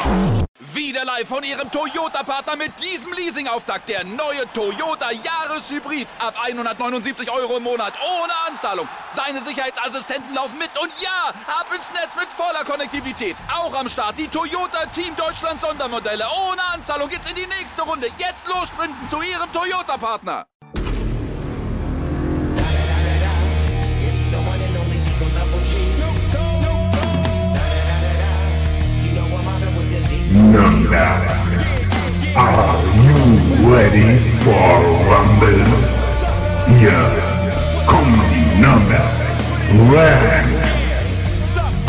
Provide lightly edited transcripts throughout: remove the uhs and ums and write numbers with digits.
Wieder live von Ihrem Toyota-Partner mit diesem Leasing-Auftakt. Der neue Toyota Jahreshybrid. Ab 179 € im Monat. Ohne Anzahlung. Seine Sicherheitsassistenten laufen mit. Und ja, ab ins Netz mit voller Konnektivität. Auch am Start die Toyota Team Deutschland Sondermodelle. Ohne Anzahlung geht's in die nächste Runde. Jetzt los sprinten zu Ihrem Toyota-Partner. Number. Are you ready for Rumble? Here come the Number Ranks.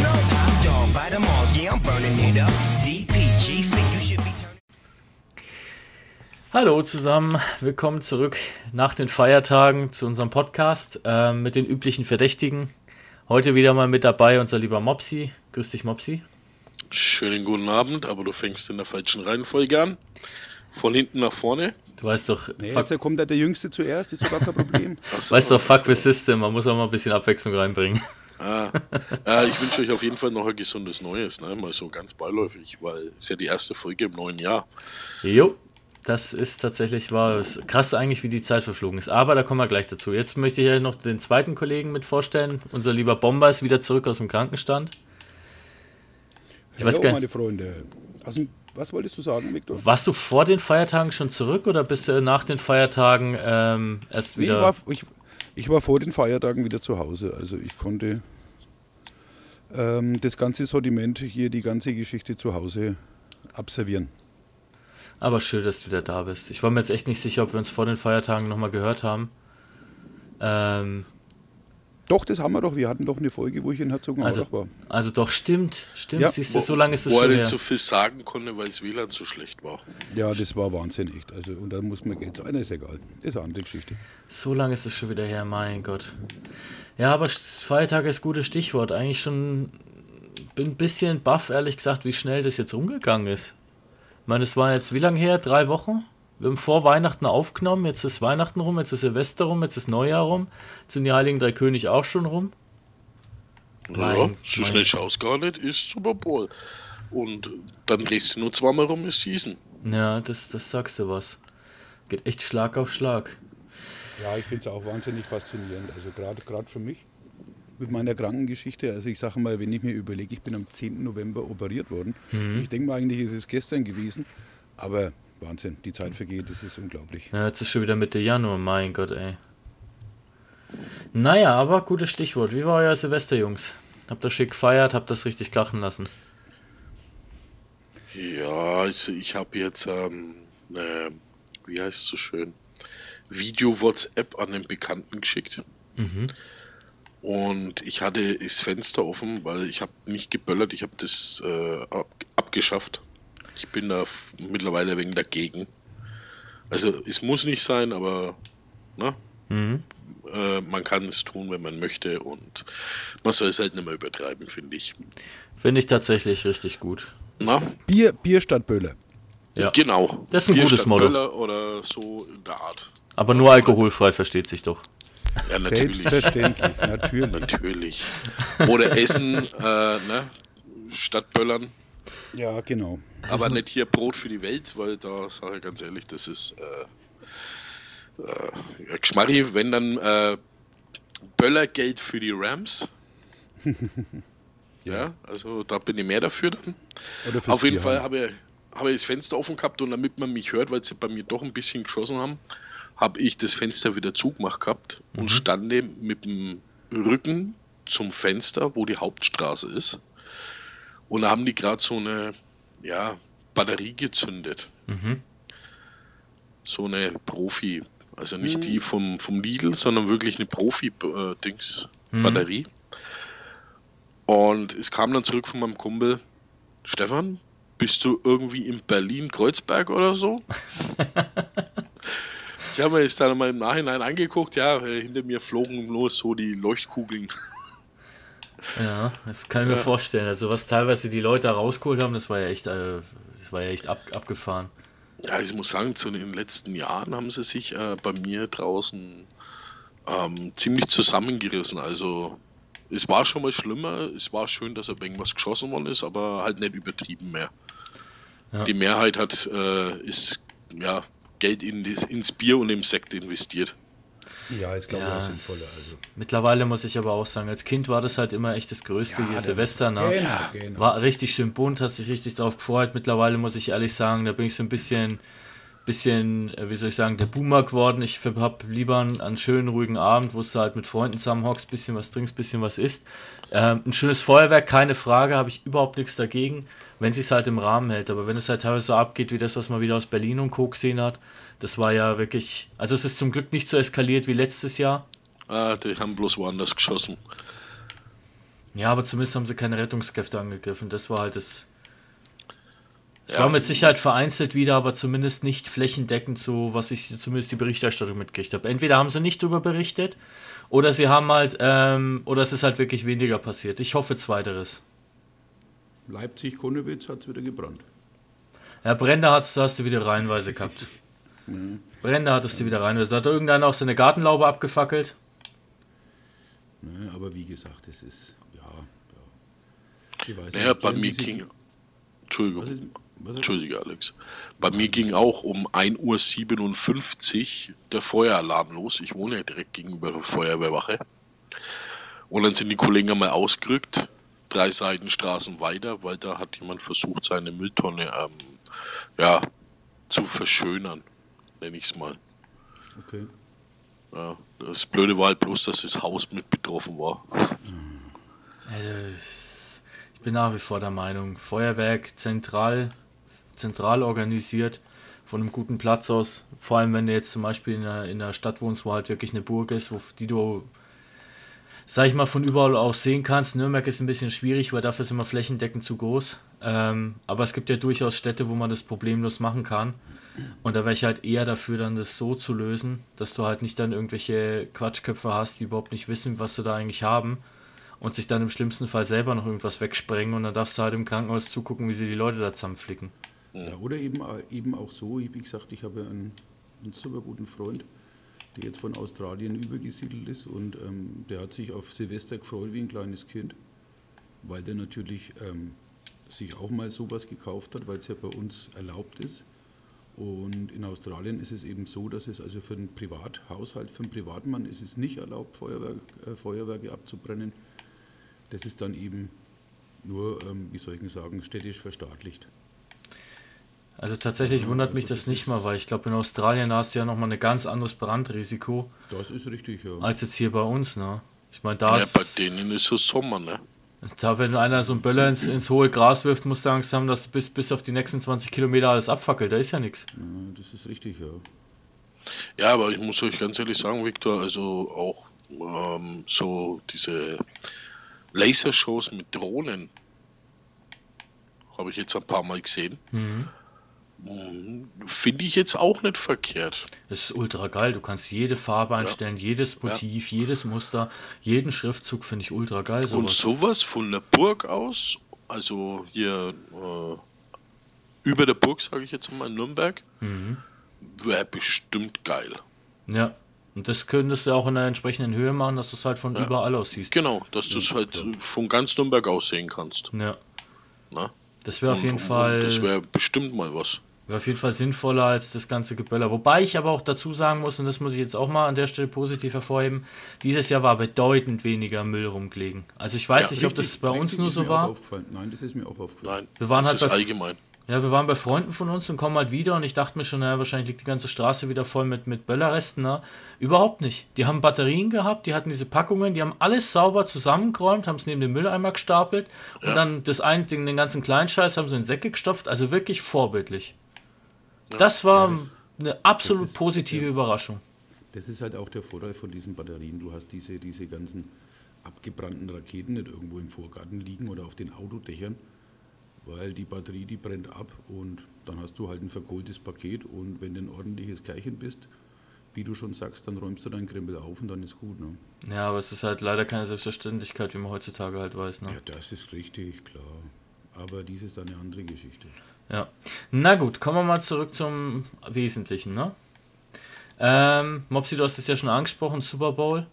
Hallo zusammen, willkommen zurück nach den Feiertagen zu unserem Podcast mit den üblichen Verdächtigen. Heute wieder mal mit dabei unser lieber Mopsi. Grüß dich, Mopsi. Schönen guten Abend, aber du fängst in der falschen Reihenfolge an. Von hinten nach vorne. Du weißt doch, nee, jetzt kommt der Jüngste zuerst, ist doch gar kein Problem. So, weißt doch, fuck the system, man muss auch mal ein bisschen Abwechslung reinbringen. Ich wünsche euch auf jeden Fall noch ein gesundes Neues, ne? Mal so ganz beiläufig, weil es ja die erste Folge im neuen Jahr. Jo, das ist tatsächlich wahr. Es ist krass eigentlich, wie die Zeit verflogen ist, aber da kommen wir gleich dazu. Jetzt möchte ich ja noch den zweiten Kollegen mit vorstellen. Unser lieber Bomber ist wieder zurück aus dem Krankenstand. Ich weiß gar nicht. Meine Freunde. Also, was wolltest du sagen, Viktor? Warst du vor den Feiertagen schon zurück oder bist du nach den Feiertagen erst wieder... Ich war vor den Feiertagen wieder zu Hause. Also ich konnte das ganze Sortiment hier, die ganze Geschichte zu Hause absolvieren. Aber schön, dass du wieder da bist. Ich war mir jetzt echt nicht sicher, ob wir uns vor den Feiertagen nochmal gehört haben. Doch, das haben wir doch. Wir hatten doch eine Folge, wo ich in Herzogenaurach war. Also doch, stimmt. Ja. Siehst du, so lange ist es schon her. Wo er nicht so viel sagen konnte, weil das WLAN so schlecht war. Ja, das war Wahnsinn, echt. Also, und da muss man Geld zahlen. Ist egal. Das ist eine andere Geschichte. So lange ist es schon wieder her, mein Gott. Ja, aber Feiertage ist ein gutes Stichwort. Eigentlich schon bin ein bisschen baff, ehrlich gesagt, wie schnell das jetzt umgegangen ist. Ich meine, es war jetzt wie lange her? 3 Wochen? Wir haben vor Weihnachten aufgenommen, jetzt ist Weihnachten rum, jetzt ist Silvester rum, jetzt ist Neujahr rum, jetzt sind die Heiligen Drei Könige auch schon rum. Ja, so schnell schaust gar nicht, ist Super Bowl. Und dann drehst du nur zweimal rum, ist Season. Ja, das sagst du was. Geht echt Schlag auf Schlag. Ja, ich finde es auch wahnsinnig faszinierend. Also gerade für mich mit meiner Krankengeschichte. Also ich sage mal, wenn ich mir überlege, ich bin am 10. November operiert worden. Ich denke mal eigentlich, ist es gestern gewesen, aber Wahnsinn, die Zeit vergeht, das ist unglaublich. Ja, jetzt ist schon wieder Mitte Januar, mein Gott, ey. Naja, aber gutes Stichwort. Wie war euer Silvester, Jungs? Habt ihr schick gefeiert, habt das richtig krachen lassen? Ja, also ich habe jetzt, wie heißt es so schön, Video-WhatsApp an den Bekannten geschickt. Und ich hatte das Fenster offen, weil ich habe nicht geböllert, ich habe das abgeschafft. Ich bin da mittlerweile wegen dagegen. Also es muss nicht sein, aber ne? Man kann es tun, wenn man möchte, und man soll es halt nicht mehr übertreiben, finde ich. Finde ich tatsächlich richtig gut. Na? Bier statt Böller. Ja. Genau. Das ist ein Bier gutes statt Motto. Böller oder so in der Art. Aber nur alkoholfrei, versteht sich doch. Ja, natürlich. Selbstverständlich, natürlich. Natürlich. Oder Essen, ne? Statt Böllern. Ja, genau. Aber nicht hier Brot für die Welt, weil da sage ich ganz ehrlich, das ist Geschmarri, wenn dann Böllergeld für die Rams. Ja, also da bin ich mehr dafür dann. Auf jeden Fall habe ich das Fenster offen gehabt, und damit man mich hört, weil sie bei mir doch ein bisschen geschossen haben, habe ich das Fenster wieder zugemacht gehabt und stande mit dem Rücken zum Fenster, wo die Hauptstraße ist. Und da haben die gerade so eine Batterie gezündet. So eine Profi, also nicht die vom Lidl, sondern wirklich eine Profi-Batterie. Und es kam dann zurück von meinem Kumpel: Stefan, bist du irgendwie in Berlin-Kreuzberg oder so? Ich habe mir das dann mal im Nachhinein angeguckt, hinter mir flogen bloß so die Leuchtkugeln. Ja, das kann ich mir vorstellen. Also was teilweise die Leute da rausgeholt haben, das war ja echt abgefahren. Ja, ich muss sagen, zu den letzten Jahren haben sie sich bei mir draußen ziemlich zusammengerissen. Also es war schon mal schlimmer, es war schön, dass irgendwas geschossen worden ist, aber halt nicht übertrieben mehr. Ja. Die Mehrheit ist Geld ins Bier und im Sekt investiert. Ja, ist glaube ich auch sinnvoller. Also. Mittlerweile muss ich aber auch sagen, als Kind war das halt immer echt das größte Silvester. Ne? Genau. War richtig schön bunt, hast dich richtig drauf gefreut. Mittlerweile muss ich ehrlich sagen, da bin ich so ein bisschen, wie soll ich sagen, der Boomer geworden. Ich habe lieber einen schönen, ruhigen Abend, wo du halt mit Freunden zusammenhockst, bisschen was trinkst, bisschen was isst. Ein schönes Feuerwerk, keine Frage, habe ich überhaupt nichts dagegen, wenn es sich halt im Rahmen hält. Aber wenn es halt teilweise so abgeht, wie das, was man wieder aus Berlin und Co. gesehen hat, das war ja wirklich, also es ist zum Glück nicht so eskaliert wie letztes Jahr. Die haben bloß woanders geschossen. Ja, aber zumindest haben sie keine Rettungskräfte angegriffen. Das war halt das. Es war mit Sicherheit vereinzelt wieder, aber zumindest nicht flächendeckend so, was ich zumindest die Berichterstattung mitgekriegt habe. Entweder haben sie nicht darüber berichtet, oder sie haben halt, oder es ist halt wirklich weniger passiert. Ich hoffe zweiteres. Leipzig-Konnewitz hat es wieder gebrannt. Ja, Brände hast du wieder reihenweise gehabt. Brände hattest du wieder reihenweise. Hat irgendeiner auch seine Gartenlaube abgefackelt? Ne, aber wie gesagt, es ist, Ich weiß nicht, bei mir ging... Entschuldigung. Entschuldige, Alex. Bei mir ging auch um 1:57 Uhr der Feueralarm los. Ich wohne ja direkt gegenüber der Feuerwehrwache. Und dann sind die Kollegen einmal ausgerückt, 3 Seitenstraßen weiter, weil da hat jemand versucht, seine Mülltonne zu verschönern, nenne ich es mal. Okay. Ja, das Blöde war halt bloß, dass das Haus mit betroffen war. Also, ich bin nach wie vor der Meinung, Feuerwerk zentral organisiert, von einem guten Platz aus, vor allem wenn du jetzt zum Beispiel in einer Stadt wohnst, wo halt wirklich eine Burg ist, die du, sag ich mal, von überall aus sehen kannst. Nürnberg ist ein bisschen schwierig, weil dafür sind wir flächendeckend zu groß. Aber es gibt ja durchaus Städte, wo man das problemlos machen kann. Und da wäre ich halt eher dafür, dann das so zu lösen, dass du halt nicht dann irgendwelche Quatschköpfe hast, die überhaupt nicht wissen, was sie da eigentlich haben und sich dann im schlimmsten Fall selber noch irgendwas wegsprengen und dann darfst du halt im Krankenhaus zugucken, wie sie die Leute da zusammenflicken. Ja, oder eben auch so, wie gesagt, ich habe einen super guten Freund, der jetzt von Australien übergesiedelt ist und der hat sich auf Silvester gefreut wie ein kleines Kind, weil der natürlich sich auch mal sowas gekauft hat, weil es ja bei uns erlaubt ist. Und in Australien ist es eben so, dass es also für einen Privathaushalt, für einen Privatmann ist es nicht erlaubt, Feuerwerke abzubrennen. Das ist dann eben nur, städtisch verstaatlicht. Also tatsächlich wundert mich das nicht mal, weil ich glaube, in Australien hast du ja nochmal ein ganz anderes Brandrisiko. Das ist richtig, ja. Als jetzt hier bei uns, ne? Ich meine, bei denen ist es Sommer, ne? Da, wenn einer so einen Böller ins hohe Gras wirft, musst du Angst haben, dass bis auf die nächsten 20 Kilometer alles abfackelt. Da ist ja nichts. Ja, das ist richtig, ja. Ja, aber ich muss euch ganz ehrlich sagen, Viktor, also auch so diese Lasershows mit Drohnen habe ich jetzt ein paar Mal gesehen. Finde ich jetzt auch nicht verkehrt. Das ist ultra geil. Du kannst jede Farbe einstellen, jedes Motiv, jedes Muster, jeden Schriftzug finde ich ultra geil. Sowas. Und sowas von der Burg aus, also hier über der Burg, sage ich jetzt mal, in Nürnberg, wäre bestimmt geil. Ja, und das könntest du auch in der entsprechenden Höhe machen, dass du es halt von überall aus siehst. Genau, dass du es halt von ganz Nürnberg aus sehen kannst. Ja. Na? Das wäre auf jeden Fall... Das wäre bestimmt mal was. Wäre auf jeden Fall sinnvoller als das ganze Geböller. Wobei ich aber auch dazu sagen muss, und das muss ich jetzt auch mal an der Stelle positiv hervorheben, dieses Jahr war bedeutend weniger Müll rumgelegen. Also ich weiß nicht, ob das bei uns nur so war. Nein, das ist mir auch aufgefallen. Nein, das ist allgemein. Ja, wir waren bei Freunden von uns und kommen halt wieder und ich dachte mir schon, naja, wahrscheinlich liegt die ganze Straße wieder voll mit Böllerresten. Ne? Überhaupt nicht. Die haben Batterien gehabt, die hatten diese Packungen, die haben alles sauber zusammengeräumt, haben es neben dem Mülleimer gestapelt und dann den ganzen Kleinscheiß haben sie in Säcke gestopft. Also wirklich vorbildlich. Ja, das war eine absolut positive Überraschung. Das ist halt auch der Vorteil von diesen Batterien. Du hast diese ganzen abgebrannten Raketen nicht irgendwo im Vorgarten liegen oder auf den Autodächern, weil die Batterie, die brennt ab und dann hast du halt ein verkohltes Paket und wenn du ein ordentliches Kerlchen bist, wie du schon sagst, dann räumst du deinen Krempel auf und dann ist gut. Ne? Ja, aber es ist halt leider keine Selbstverständlichkeit, wie man heutzutage halt weiß. Ne? Ja, das ist richtig, klar. Aber dies ist eine andere Geschichte. Ja. Na gut, kommen wir mal zurück zum Wesentlichen. Ne? Mopsi, du hast es ja schon angesprochen, Super Bowl.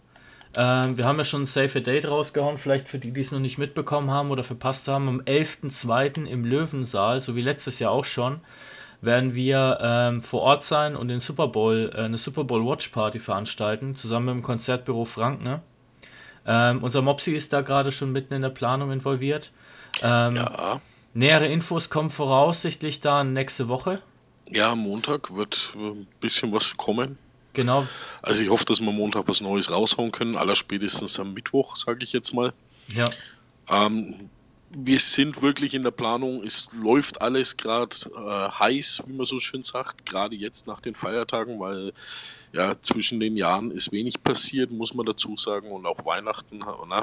Wir haben ja schon ein Save a Date rausgehauen, vielleicht für die, die es noch nicht mitbekommen haben oder verpasst haben. Am 11.02. im Löwensaal, so wie letztes Jahr auch schon, werden wir vor Ort sein und eine Super Bowl Watch Party veranstalten, zusammen mit dem Konzertbüro Frank, ne? Unser Mopsi ist da gerade schon mitten in der Planung involviert. Ja. Nähere Infos kommen voraussichtlich dann nächste Woche. Ja, am Montag wird ein bisschen was kommen. Genau. Also ich hoffe, dass wir Montag was Neues raushauen können, allerspätestens am Mittwoch, sage ich jetzt mal. Ja. Wir sind wirklich in der Planung, es läuft alles gerade heiß, wie man so schön sagt, gerade jetzt nach den Feiertagen, weil ja zwischen den Jahren ist wenig passiert, muss man dazu sagen, und auch Weihnachten.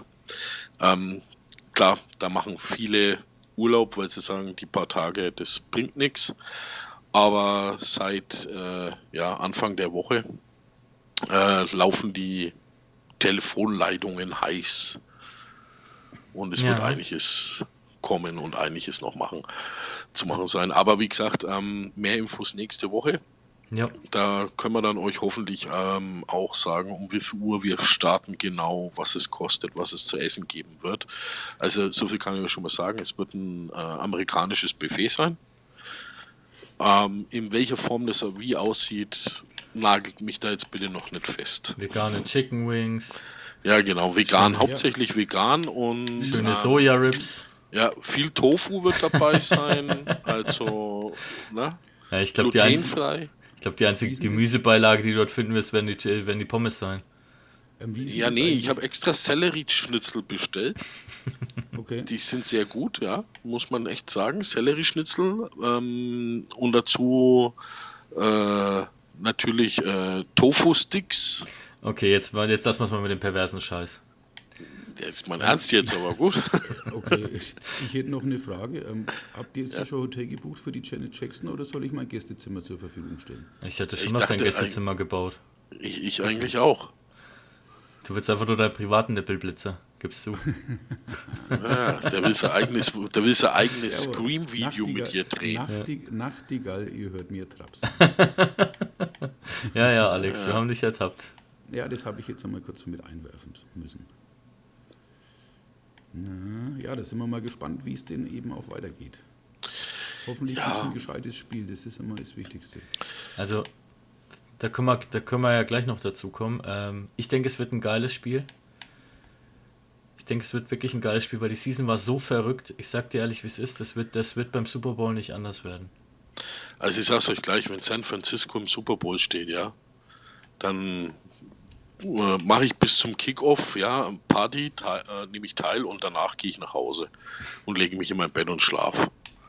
Klar, da machen viele Urlaub, weil sie sagen, die paar Tage, das bringt nichts. Aber seit Anfang der Woche laufen die Telefonleitungen heiß. Und es wird einiges kommen und einiges noch zu machen sein. Aber wie gesagt, mehr Infos nächste Woche. Ja. Da können wir dann euch hoffentlich auch sagen, um wie viel Uhr wir starten genau, was es kostet, was es zu essen geben wird. Also so viel kann ich euch schon mal sagen. Es wird ein amerikanisches Buffet sein. In welcher Form das wie aussieht, nagelt mich da jetzt bitte noch nicht fest. Vegane Chicken Wings. Ja, genau, vegan, hauptsächlich vegan und schöne Soja-Ribs. Ja, viel Tofu wird dabei sein, also ja, ich glaub, glutenfrei. Ich glaube, die einzige Gemüsebeilage, die du dort finden wirst, werden die Pommes sein. Ja, nee, ich habe extra Sellerieschnitzel bestellt. Okay. Die sind sehr gut, ja, muss man echt sagen. Sellerieschnitzel und dazu natürlich Tofu-Sticks. Okay, jetzt lassen wir es mal mit dem perversen Scheiß. Das ist mein Ernst jetzt, aber gut. Okay, ich hätte noch eine Frage. Habt ihr jetzt schon Hotel gebucht für die Janet Jackson oder soll ich mein Gästezimmer zur Verfügung stellen? Ich hätte schon noch dein Gästezimmer gebaut. Ich eigentlich auch. Du willst einfach nur deinen privaten Nippelblitzer, gibst du. Ja, der will sein eigenes Scream-Video mit dir drehen. Nachtigall, ihr hört mir Traps. Ja, Alex, wir haben dich ertappt. Ja, das habe ich jetzt einmal kurz mit einwerfen müssen. Ja, da sind wir mal gespannt, wie es denn eben auch weitergeht. Hoffentlich ist ein gescheites Spiel, das ist immer das Wichtigste. Also, da können wir ja gleich noch dazu kommen. Ich denke, es wird ein geiles Spiel. Ich denke, es wird wirklich ein geiles Spiel, weil die Season war so verrückt. Ich sag dir ehrlich, wie es ist. Das wird beim Super Bowl nicht anders werden. Also ich sag's euch gleich, wenn San Francisco im Super Bowl steht, ja, dann mache ich bis zum Kickoff, Party, nehme ich teil und danach gehe ich nach Hause und lege mich in mein Bett und schlafe.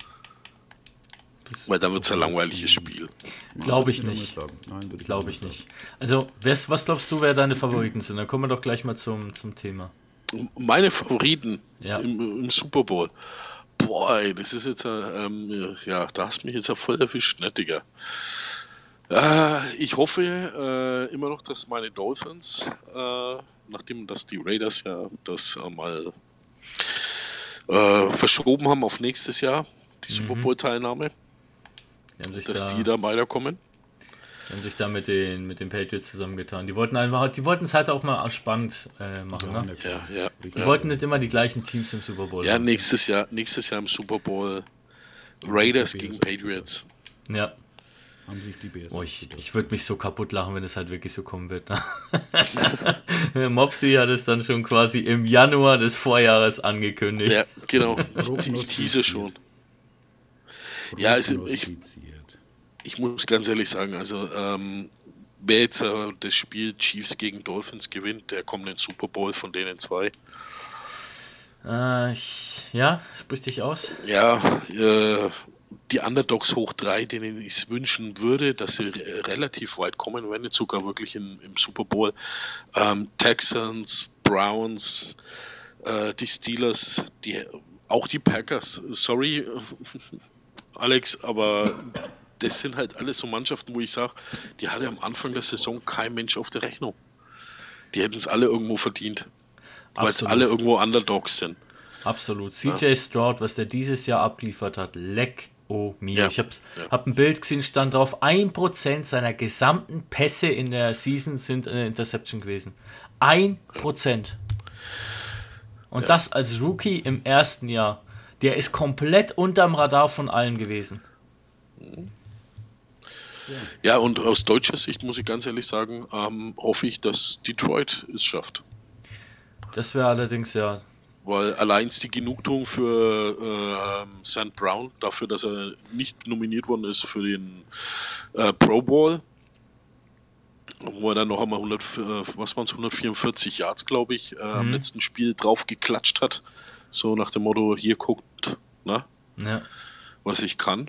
Weil dann wird es ein langweiliges Spiel. Glaube ich nicht. Glaube ich nicht. Also, was glaubst du, wer deine Favoriten sind? Dann kommen wir doch gleich mal zum Thema. Meine Favoriten im Super Bowl. Boah, ey, das ist jetzt, da hast du mich jetzt ja voll erwischt, ne, Digga. Ich hoffe immer noch, dass meine Dolphins, nachdem dass die Raiders ja das mal verschoben haben auf nächstes Jahr, die Super Bowl-Teilnahme, die da weiterkommen. Die haben sich da mit den Patriots zusammengetan. Die wollten es halt auch mal spannend machen, ne? Ja. Die wollten nicht immer die gleichen Teams im Super Bowl. Ja, nächstes Jahr im Super Bowl Raiders gegen Patriots. Ja. Haben sich die Bears ich würde mich so kaputt lachen, wenn es halt wirklich so kommen wird. Ne? Mopsi hat es dann schon quasi im Januar des Vorjahres angekündigt. Ja, genau. Ich tease schon. Ja, also ich muss ganz ehrlich sagen, also wer jetzt das Spiel Chiefs gegen Dolphins gewinnt, der kommt in den Super Bowl von denen zwei. Sprich dich aus. Ja, die Underdogs hoch 3, denen ich es wünschen würde, dass sie relativ weit kommen, wenn nicht sogar wirklich im Super Bowl. Texans, Browns, die Steelers, auch die Packers. Sorry, Alex, aber das sind halt alles so Mannschaften, wo ich sage, die hatte am Anfang der Saison kein Mensch auf der Rechnung. Die hätten es alle irgendwo verdient, weil es alle irgendwo Underdogs sind. Absolut. CJ Stroud, was der dieses Jahr abgeliefert hat, leck Oh mio. Ja. Ich hab ein Bild gesehen, stand drauf, 1% seiner gesamten Pässe in der Season sind eine Interception gewesen. 1%. Und das als Rookie im ersten Jahr. Der ist komplett unterm Radar von allen gewesen. Ja, und aus deutscher Sicht muss ich ganz ehrlich sagen, hoffe ich, dass Detroit es schafft. Das wäre allerdings ja. Weil allein die Genugtuung für St. Brown, dafür, dass er nicht nominiert worden ist für den Pro Bowl, wo er dann noch einmal 144 Yards, glaube ich, am letzten Spiel drauf geklatscht hat. So nach dem Motto, hier guckt, was ich kann.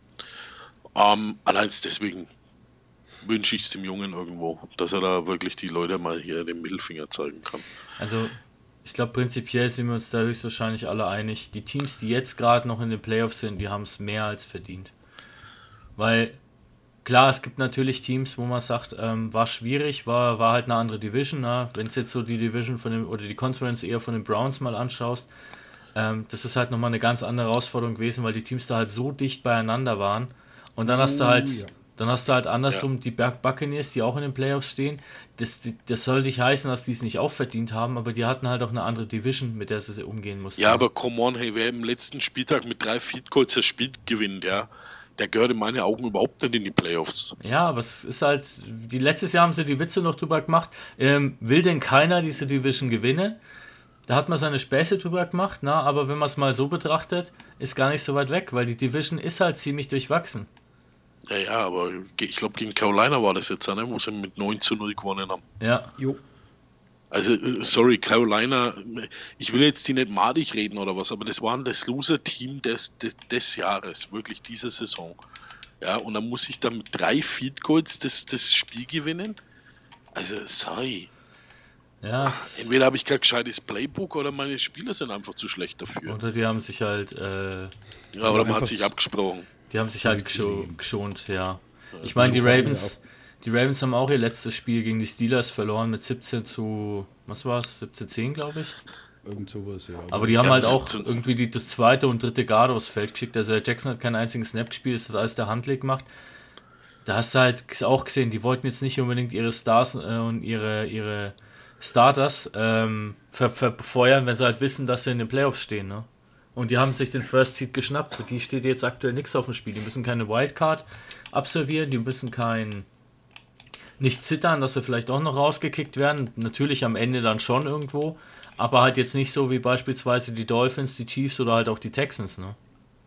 Allein deswegen wünsche ich es dem Jungen irgendwo, dass er da wirklich die Leute mal hier den Mittelfinger zeigen kann. Also ich glaube, prinzipiell sind wir uns da höchstwahrscheinlich alle einig. Die Teams, die jetzt gerade noch in den Playoffs sind, die haben es mehr als verdient. Weil, klar, es gibt natürlich Teams, wo man sagt, war schwierig, war halt eine andere Division. Wenn du jetzt so die Division oder die Conference eher von den Browns mal anschaust, das ist halt nochmal eine ganz andere Herausforderung gewesen, weil die Teams da halt so dicht beieinander waren. Und dann hast du halt andersrum die Buccaneers, die auch in den Playoffs stehen. Das soll nicht heißen, dass die es nicht auch verdient haben, aber die hatten halt auch eine andere Division, mit der sie umgehen mussten. Ja, aber come on, hey, wer im letzten Spieltag mit 3 Field Goals das Spiel gewinnt, der gehört in meinen Augen überhaupt nicht in die Playoffs. Ja, aber es ist halt, letztes Jahr haben sie die Witze noch drüber gemacht, will denn keiner diese Division gewinnen? Da hat man seine Späße drüber gemacht, aber wenn man es mal so betrachtet, ist gar nicht so weit weg, weil die Division ist halt ziemlich durchwachsen. Ja, aber ich glaube, gegen Carolina war das jetzt, wo sie mit 9-0 gewonnen haben. Ja. Jo. Also, sorry, Carolina, ich will jetzt die nicht madig reden oder was, aber das waren das Loser-Team des Jahres, wirklich diese Saison. Ja, und dann muss ich dann mit 3 Field Goals das Spiel gewinnen? Also, sorry. Ja, entweder habe ich kein gescheites Playbook oder meine Spieler sind einfach zu schlecht dafür. Oder die haben sich halt... oder man hat sich abgesprochen. Die haben sich halt geschont, ja. Ich meine, die Ravens haben auch ihr letztes Spiel gegen die Steelers verloren mit 17-10, glaube ich. Irgend sowas, ja. Aber die haben halt auch irgendwie das zweite und dritte Guard aufs Feld geschickt. Also der Jackson hat keinen einzigen Snap gespielt, das hat alles der Handling gemacht. Da hast du halt auch gesehen, die wollten jetzt nicht unbedingt ihre Stars und ihre Starters verfeuern, wenn sie halt wissen, dass sie in den Playoffs stehen, ne? Und die haben sich den First Seed geschnappt. Für die steht jetzt aktuell nichts auf dem Spiel. Die müssen keine Wildcard absolvieren, die müssen nicht zittern, dass sie vielleicht auch noch rausgekickt werden. Natürlich am Ende dann schon irgendwo, aber halt jetzt nicht so wie beispielsweise die Dolphins, die Chiefs oder halt auch die Texans, ne?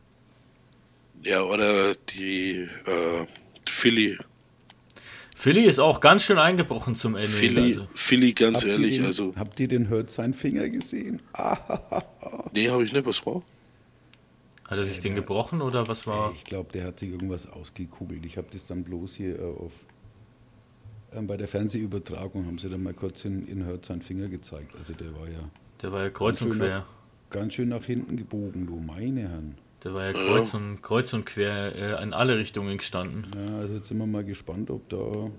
Ja, oder die Philly. Philly ist auch ganz schön eingebrochen zum Ende. Philly, ganz ehrlich, also. Habt ihr den Hurt seinen Finger gesehen? Nee, habe ich nicht, was war? Hat er sich den gebrochen oder was war? Ich glaube, der hat sich irgendwas ausgekugelt. Ich habe das dann bloß hier bei der Fernsehübertragung haben sie dann mal kurz in Hurt seinen Finger gezeigt. Also der war ja kreuz und quer. Ganz schön nach hinten gebogen, du meine Herren. Der war ja kreuz und quer in alle Richtungen gestanden. Ja, also jetzt sind wir mal gespannt, ob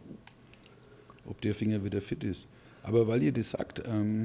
der Finger wieder fit ist. Aber weil ihr das sagt,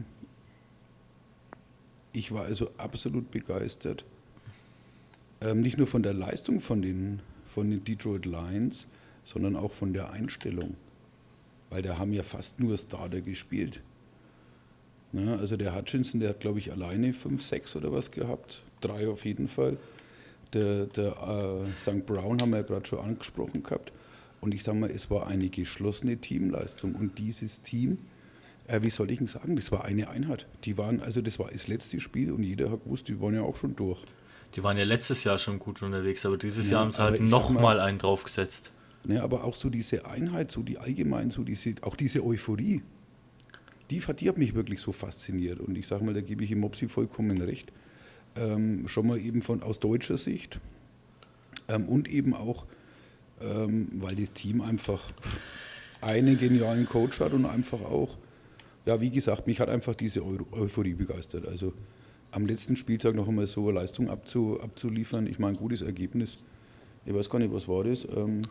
ich war also absolut begeistert. Nicht nur von der Leistung von den Detroit Lions, sondern auch von der Einstellung. Weil da haben ja fast nur Starter gespielt. Na, also der Hutchinson, der hat glaube ich alleine 5, 6 oder was gehabt. 3 auf jeden Fall. Der St. Brown haben wir ja gerade schon angesprochen gehabt. Und ich sage mal, es war eine geschlossene Teamleistung. Und dieses Team, wie soll ich denn sagen, das war eine Einheit. Das war das letzte Spiel und jeder hat gewusst, die waren ja auch schon durch. Die waren ja letztes Jahr schon gut unterwegs, aber dieses Jahr haben sie halt nochmal einen draufgesetzt. Ne, aber auch so diese Einheit, so die allgemein, auch diese Euphorie, die hat mich wirklich so fasziniert. Und ich sage mal, da gebe ich ihm Mopsi vollkommen recht. Schon mal eben aus deutscher Sicht und eben auch, weil das Team einfach einen genialen Coach hat und einfach auch, ja wie gesagt, mich hat einfach diese Euphorie begeistert. Also am letzten Spieltag noch einmal so eine Leistung abzuliefern, ich meine, gutes Ergebnis. Ich weiß gar nicht, was war das?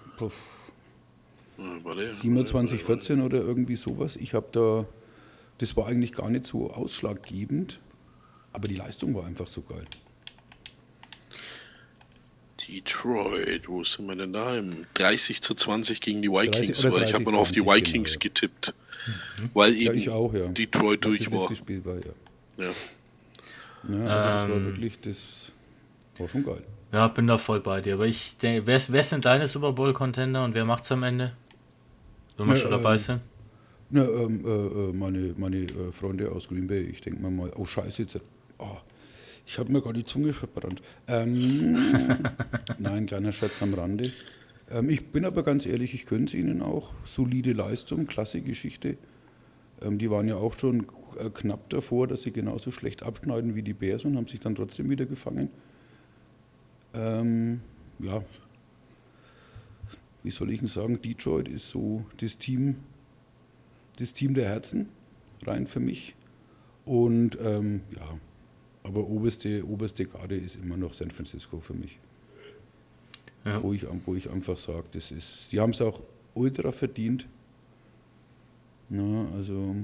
27-14 oder irgendwie sowas. Das war eigentlich gar nicht so ausschlaggebend. Aber die Leistung war einfach so geil. Detroit, wo sind wir denn da? 30-20 gegen die Vikings, 30 oder weil ich habe noch auf die Vikings genau, getippt. Weil eben ich auch, ja. Detroit durch war. Das Spiel war, ja. Ja. Ja, also das war wirklich, das war schon geil. Ja, bin da voll bei dir. Aber ich denke, wer sind deine Super Bowl-Contender und wer macht's am Ende? Wenn wir schon dabei sind. Na, meine Freunde aus Green Bay, ich denke mir mal, oh Scheiße, jetzt, ich habe mir gar die Zunge verbrannt. Nein, kleiner Scherz am Rande. Ich bin aber ganz ehrlich, ich gönne es ihnen auch. Solide Leistung, klasse Geschichte. Die waren ja auch schon knapp davor, dass sie genauso schlecht abschneiden wie die Bears und haben sich dann trotzdem wieder gefangen. Ja, wie soll ich denn sagen, Detroit ist so das Team der Herzen, rein für mich. Und ja, aber oberste Garde ist immer noch San Francisco für mich. Ja. Wo ich einfach sage, die haben es auch ultra verdient. Na, also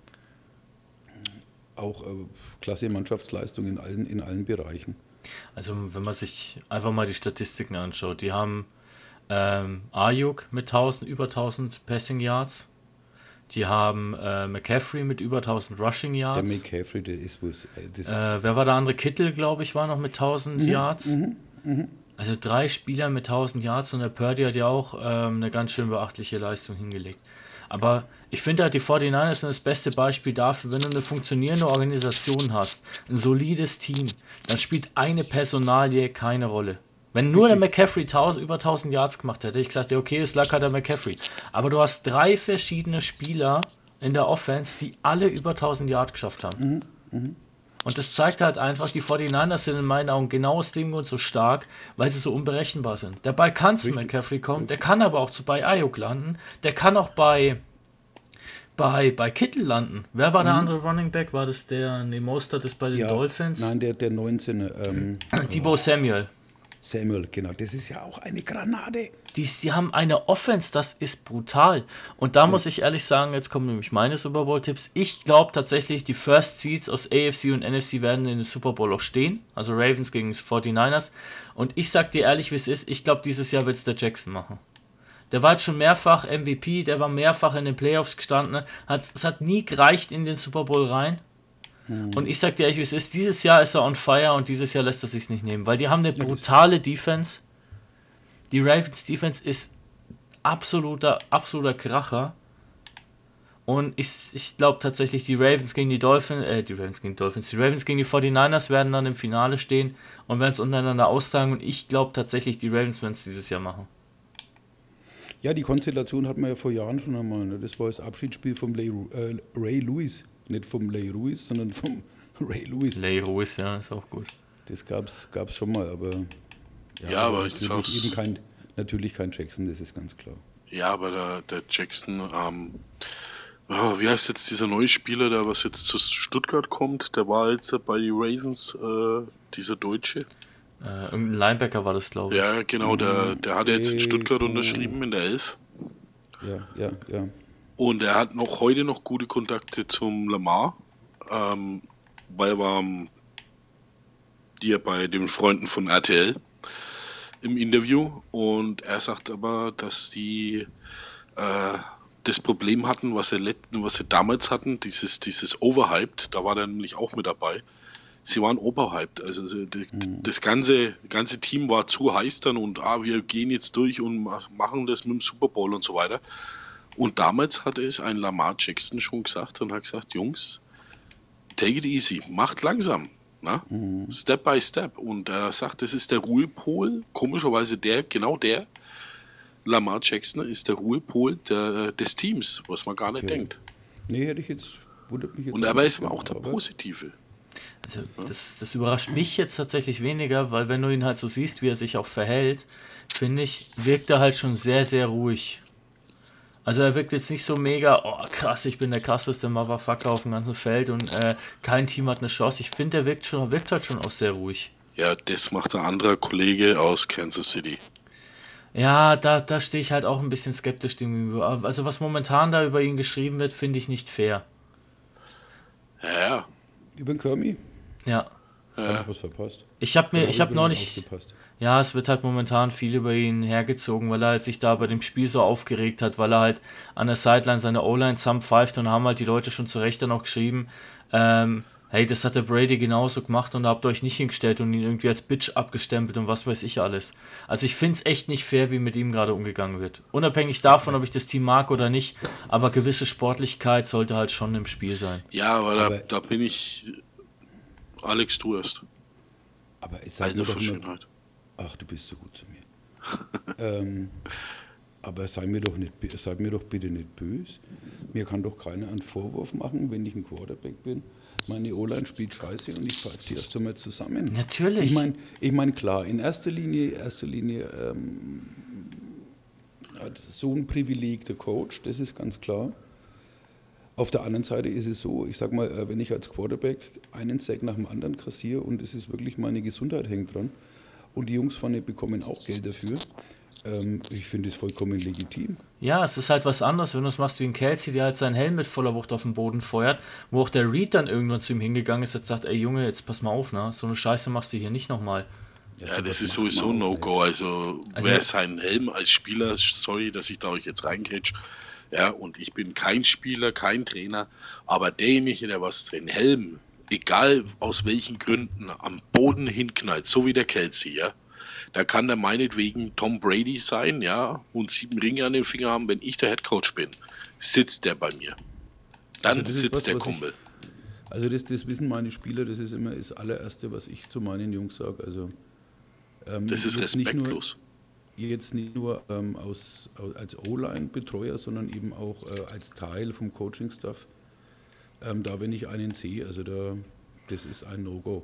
auch klasse Mannschaftsleistung in allen Bereichen. Also wenn man sich einfach mal die Statistiken anschaut, die haben Ayuk mit über 1000 Passing Yards, die haben McCaffrey mit über 1000 Rushing Yards. Der McCaffrey, der ist wohl... wer war der andere? Kittel, glaube ich, war noch mit 1000 Yards. Also 3 Spieler mit 1000 Yards und der Purdy hat ja auch eine ganz schön beachtliche Leistung hingelegt. Aber ich finde halt, die 49ers sind das beste Beispiel dafür, wenn du eine funktionierende Organisation hast, ein solides Team, dann spielt eine Personalie keine Rolle. Wenn nur der McCaffrey über 1000 Yards gemacht hätte, ich gesagt, ja, okay, es lag halt der McCaffrey. Aber du hast 3 verschiedene Spieler in der Offense, die alle über 1000 Yards geschafft haben. Und das zeigt halt einfach, die 49ers sind in meinen Augen genau aus dem Grund so stark, weil sie so unberechenbar sind. Der Ball kann zu McCaffrey kommen, der kann aber auch bei Ayuk landen, der kann auch bei Kittel landen. Wer war der andere Running Back? War das Mostert ist bei den Dolphins? Nein, der 19. Deebo Samuel. Samuel, genau. Das ist ja auch eine Granate. Die haben eine Offense, das ist brutal. Und da muss ich ehrlich sagen, jetzt kommen nämlich meine Super Bowl-Tipps. Ich glaube tatsächlich, die First Seeds aus AFC und NFC werden in den Super Bowl auch stehen. Also Ravens gegen 49ers. Und ich sag dir ehrlich, wie es ist, ich glaube, dieses Jahr wird es der Jackson machen. Der war jetzt schon mehrfach MVP, der war mehrfach in den Playoffs gestanden. Es hat nie gereicht in den Super Bowl rein. Und ich sag dir ehrlich, wie es ist, dieses Jahr ist er on fire und dieses Jahr lässt er sich nicht nehmen, weil die haben eine brutale Defense. Die Ravens Defense ist absoluter Kracher. Und ich glaube tatsächlich, die Ravens gegen die 49ers werden dann im Finale stehen und werden es untereinander austragen. Und ich glaube tatsächlich, die Ravens werden es dieses Jahr machen. Ja, die Konstellation hatten wir ja vor Jahren schon einmal. Ne? Das war das Abschiedsspiel vom Ray Lewis. Nicht vom Ray Lewis, sondern vom Ray Lewis. Ray Lewis, ja, ist auch gut. Das gab's schon mal, aber... Ja, aber ich sag's... Natürlich kein Jackson, das ist ganz klar. Ja, aber der Jackson... wie heißt jetzt dieser neue Spieler, der was jetzt zu Stuttgart kommt? Der war jetzt bei den Ravens, dieser Deutsche. Irgendein Linebacker war das, glaube ich. Ja, genau, der hat jetzt in Stuttgart unterschrieben in der 11. Ja. Und er hat heute noch gute Kontakte zum Lamar, weil er war hier bei den Freunden von RTL im Interview und er sagt aber, dass die das Problem hatten, was sie damals hatten, dieses Overhyped, da war er nämlich auch mit dabei. Sie waren overhyped, also das ganze Team war zu heiß dann und wir gehen jetzt durch und machen das mit dem Super Bowl und so weiter. Und damals hatte es ein Lamar Jackson schon gesagt und hat gesagt, Jungs, take it easy, macht langsam, na? Step by step. Und er sagt, das ist der Ruhepol, komischerweise der Lamar Jackson ist der Ruhepol des Teams, was man gar nicht denkt. Nee, wundert mich jetzt. Und er ist aber auch der Positive. Also das überrascht mich jetzt tatsächlich weniger, weil wenn du ihn halt so siehst, wie er sich auch verhält, finde ich, wirkt er halt schon sehr, sehr ruhig. Also er wirkt jetzt nicht so mega, oh krass, ich bin der krasseste Motherfucker auf dem ganzen Feld und kein Team hat eine Chance. Ich finde, der wirkt halt schon auch sehr ruhig. Ja, das macht ein anderer Kollege aus Kansas City. Ja, da stehe ich halt auch ein bisschen skeptisch gegenüber. Also was momentan da über ihn geschrieben wird, finde ich nicht fair. Ja. Über den Kirby? Ja. Hab ich was verpasst? Ich habe neulich Ja, es wird halt momentan viel über ihn hergezogen, weil er halt sich da bei dem Spiel so aufgeregt hat, weil er halt an der Sideline seine O-Line zusammenpfeift und haben halt die Leute schon zu Recht dann auch geschrieben, hey, das hat der Brady genauso gemacht und da habt ihr euch nicht hingestellt und ihn irgendwie als Bitch abgestempelt und was weiß ich alles. Also ich finde es echt nicht fair, wie mit ihm gerade umgegangen wird. Unabhängig davon, ob ich das Team mag oder nicht, aber gewisse Sportlichkeit sollte halt schon im Spiel sein. Ja, aber da bin ich Alex, du erst. Aber es Alter Verschönheit. Ach, du bist so gut zu mir. Aber sei mir doch bitte nicht böse. Mir kann doch keiner einen Vorwurf machen, wenn ich ein Quarterback bin. Meine O-Line spielt scheiße und ich pfeife die erst einmal zusammen. Natürlich. Ich meine, klar, in erster Linie hat so ein Privileg der Coach, das ist ganz klar. Auf der anderen Seite ist es so, ich sag mal, wenn ich als Quarterback einen Sack nach dem anderen kassiere und es ist wirklich meine Gesundheit hängt dran und die Jungs vorne bekommen auch Geld dafür, ich finde es vollkommen legitim. Ja, es ist halt was anderes, wenn du es machst wie ein Kelsey, der halt seinen Helm mit voller Wucht auf den Boden feuert, wo auch der Reed dann irgendwann zu ihm hingegangen ist und sagt, ey Junge, jetzt pass mal auf, ne? So eine Scheiße machst du hier nicht nochmal. Ja, das ist sowieso ein No-Go. Also wer seinen Helm als Spieler, sorry, dass ich da euch jetzt reingrätsch, ja, und ich bin kein Spieler, kein Trainer, aber derjenige, der was den Helm, egal aus welchen Gründen, am Boden hinknallt, so wie der Kelsey, ja, da kann der meinetwegen Tom Brady sein, ja, und 7 Ringe an den Finger haben. Wenn ich der Headcoach bin, sitzt der bei mir. Dann also sitzt der Kumpel. Also das wissen meine Spieler, das ist immer das allererste, was ich zu meinen Jungs sage. Also, das ist respektlos. Jetzt nicht nur als O-Line-Betreuer, sondern eben auch als Teil vom Coaching-Staff. Da, wenn ich einen sehe, also das ist ein No-Go.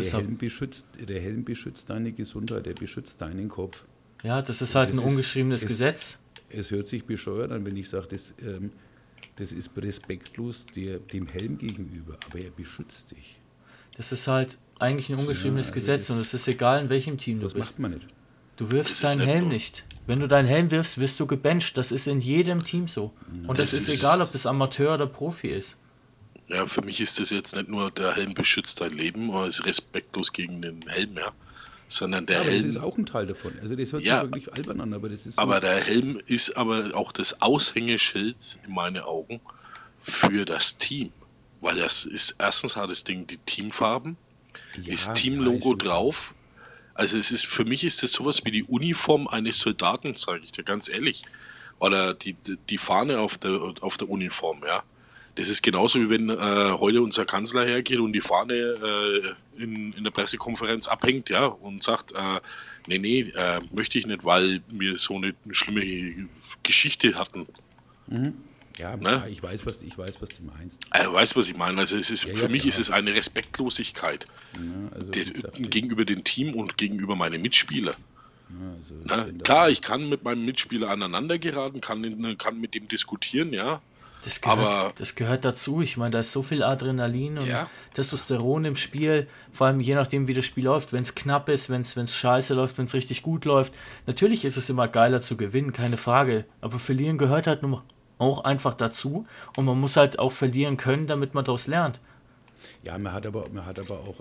Der Helm beschützt deine Gesundheit, der beschützt deinen Kopf. Ja, das ist halt ein ungeschriebenes Gesetz. Es hört sich bescheuert an, wenn ich sage, das ist respektlos dem Helm gegenüber, aber er beschützt dich. Das ist halt eigentlich ein ungeschriebenes Gesetz und es ist egal, in welchem Team du bist. Das macht man nicht. Du wirfst deinen Helm nicht. Wenn du deinen Helm wirfst, wirst du gebencht. Das ist in jedem Team so. Und das ist egal, ob das Amateur oder Profi ist. Ja, für mich ist das jetzt nicht nur, der Helm beschützt dein Leben, oder ist respektlos gegen den Helm, ja, sondern der Helm... Das ist auch ein Teil davon. Also das hört sich wirklich albern an, aber das ist... Aber der Helm ist aber auch das Aushängeschild, in meinen Augen, für das Team. Weil erstens hat das Ding die Teamfarben, ist Teamlogo drauf. Also für mich ist das sowas wie die Uniform eines Soldaten, sage ich dir ganz ehrlich. Oder die Fahne auf der Uniform, ja. Das ist genauso wie wenn heute unser Kanzler hergeht und die Fahne in der Pressekonferenz abhängt, ja, und sagt, nee, möchte ich nicht, weil wir so eine schlimme Geschichte hatten. Mhm. Ja, ne? Ich weiß, was du meinst. Ich weiß, was ich meine. Also für mich ist es eine Respektlosigkeit gegenüber dem Team und gegenüber meinen Mitspielern. Ja, also klar, ich kann mit meinem Mitspieler aneinander geraten, kann mit dem diskutieren, ja. Das gehört dazu. Ich meine, da ist so viel Adrenalin und Testosteron im Spiel, vor allem je nachdem, wie das Spiel läuft. Wenn es knapp ist, wenn es scheiße läuft, wenn es richtig gut läuft. Natürlich ist es immer geiler zu gewinnen, keine Frage. Aber verlieren gehört halt nur auch einfach dazu. Und man muss halt auch verlieren können, damit man daraus lernt. Ja, man hat aber auch,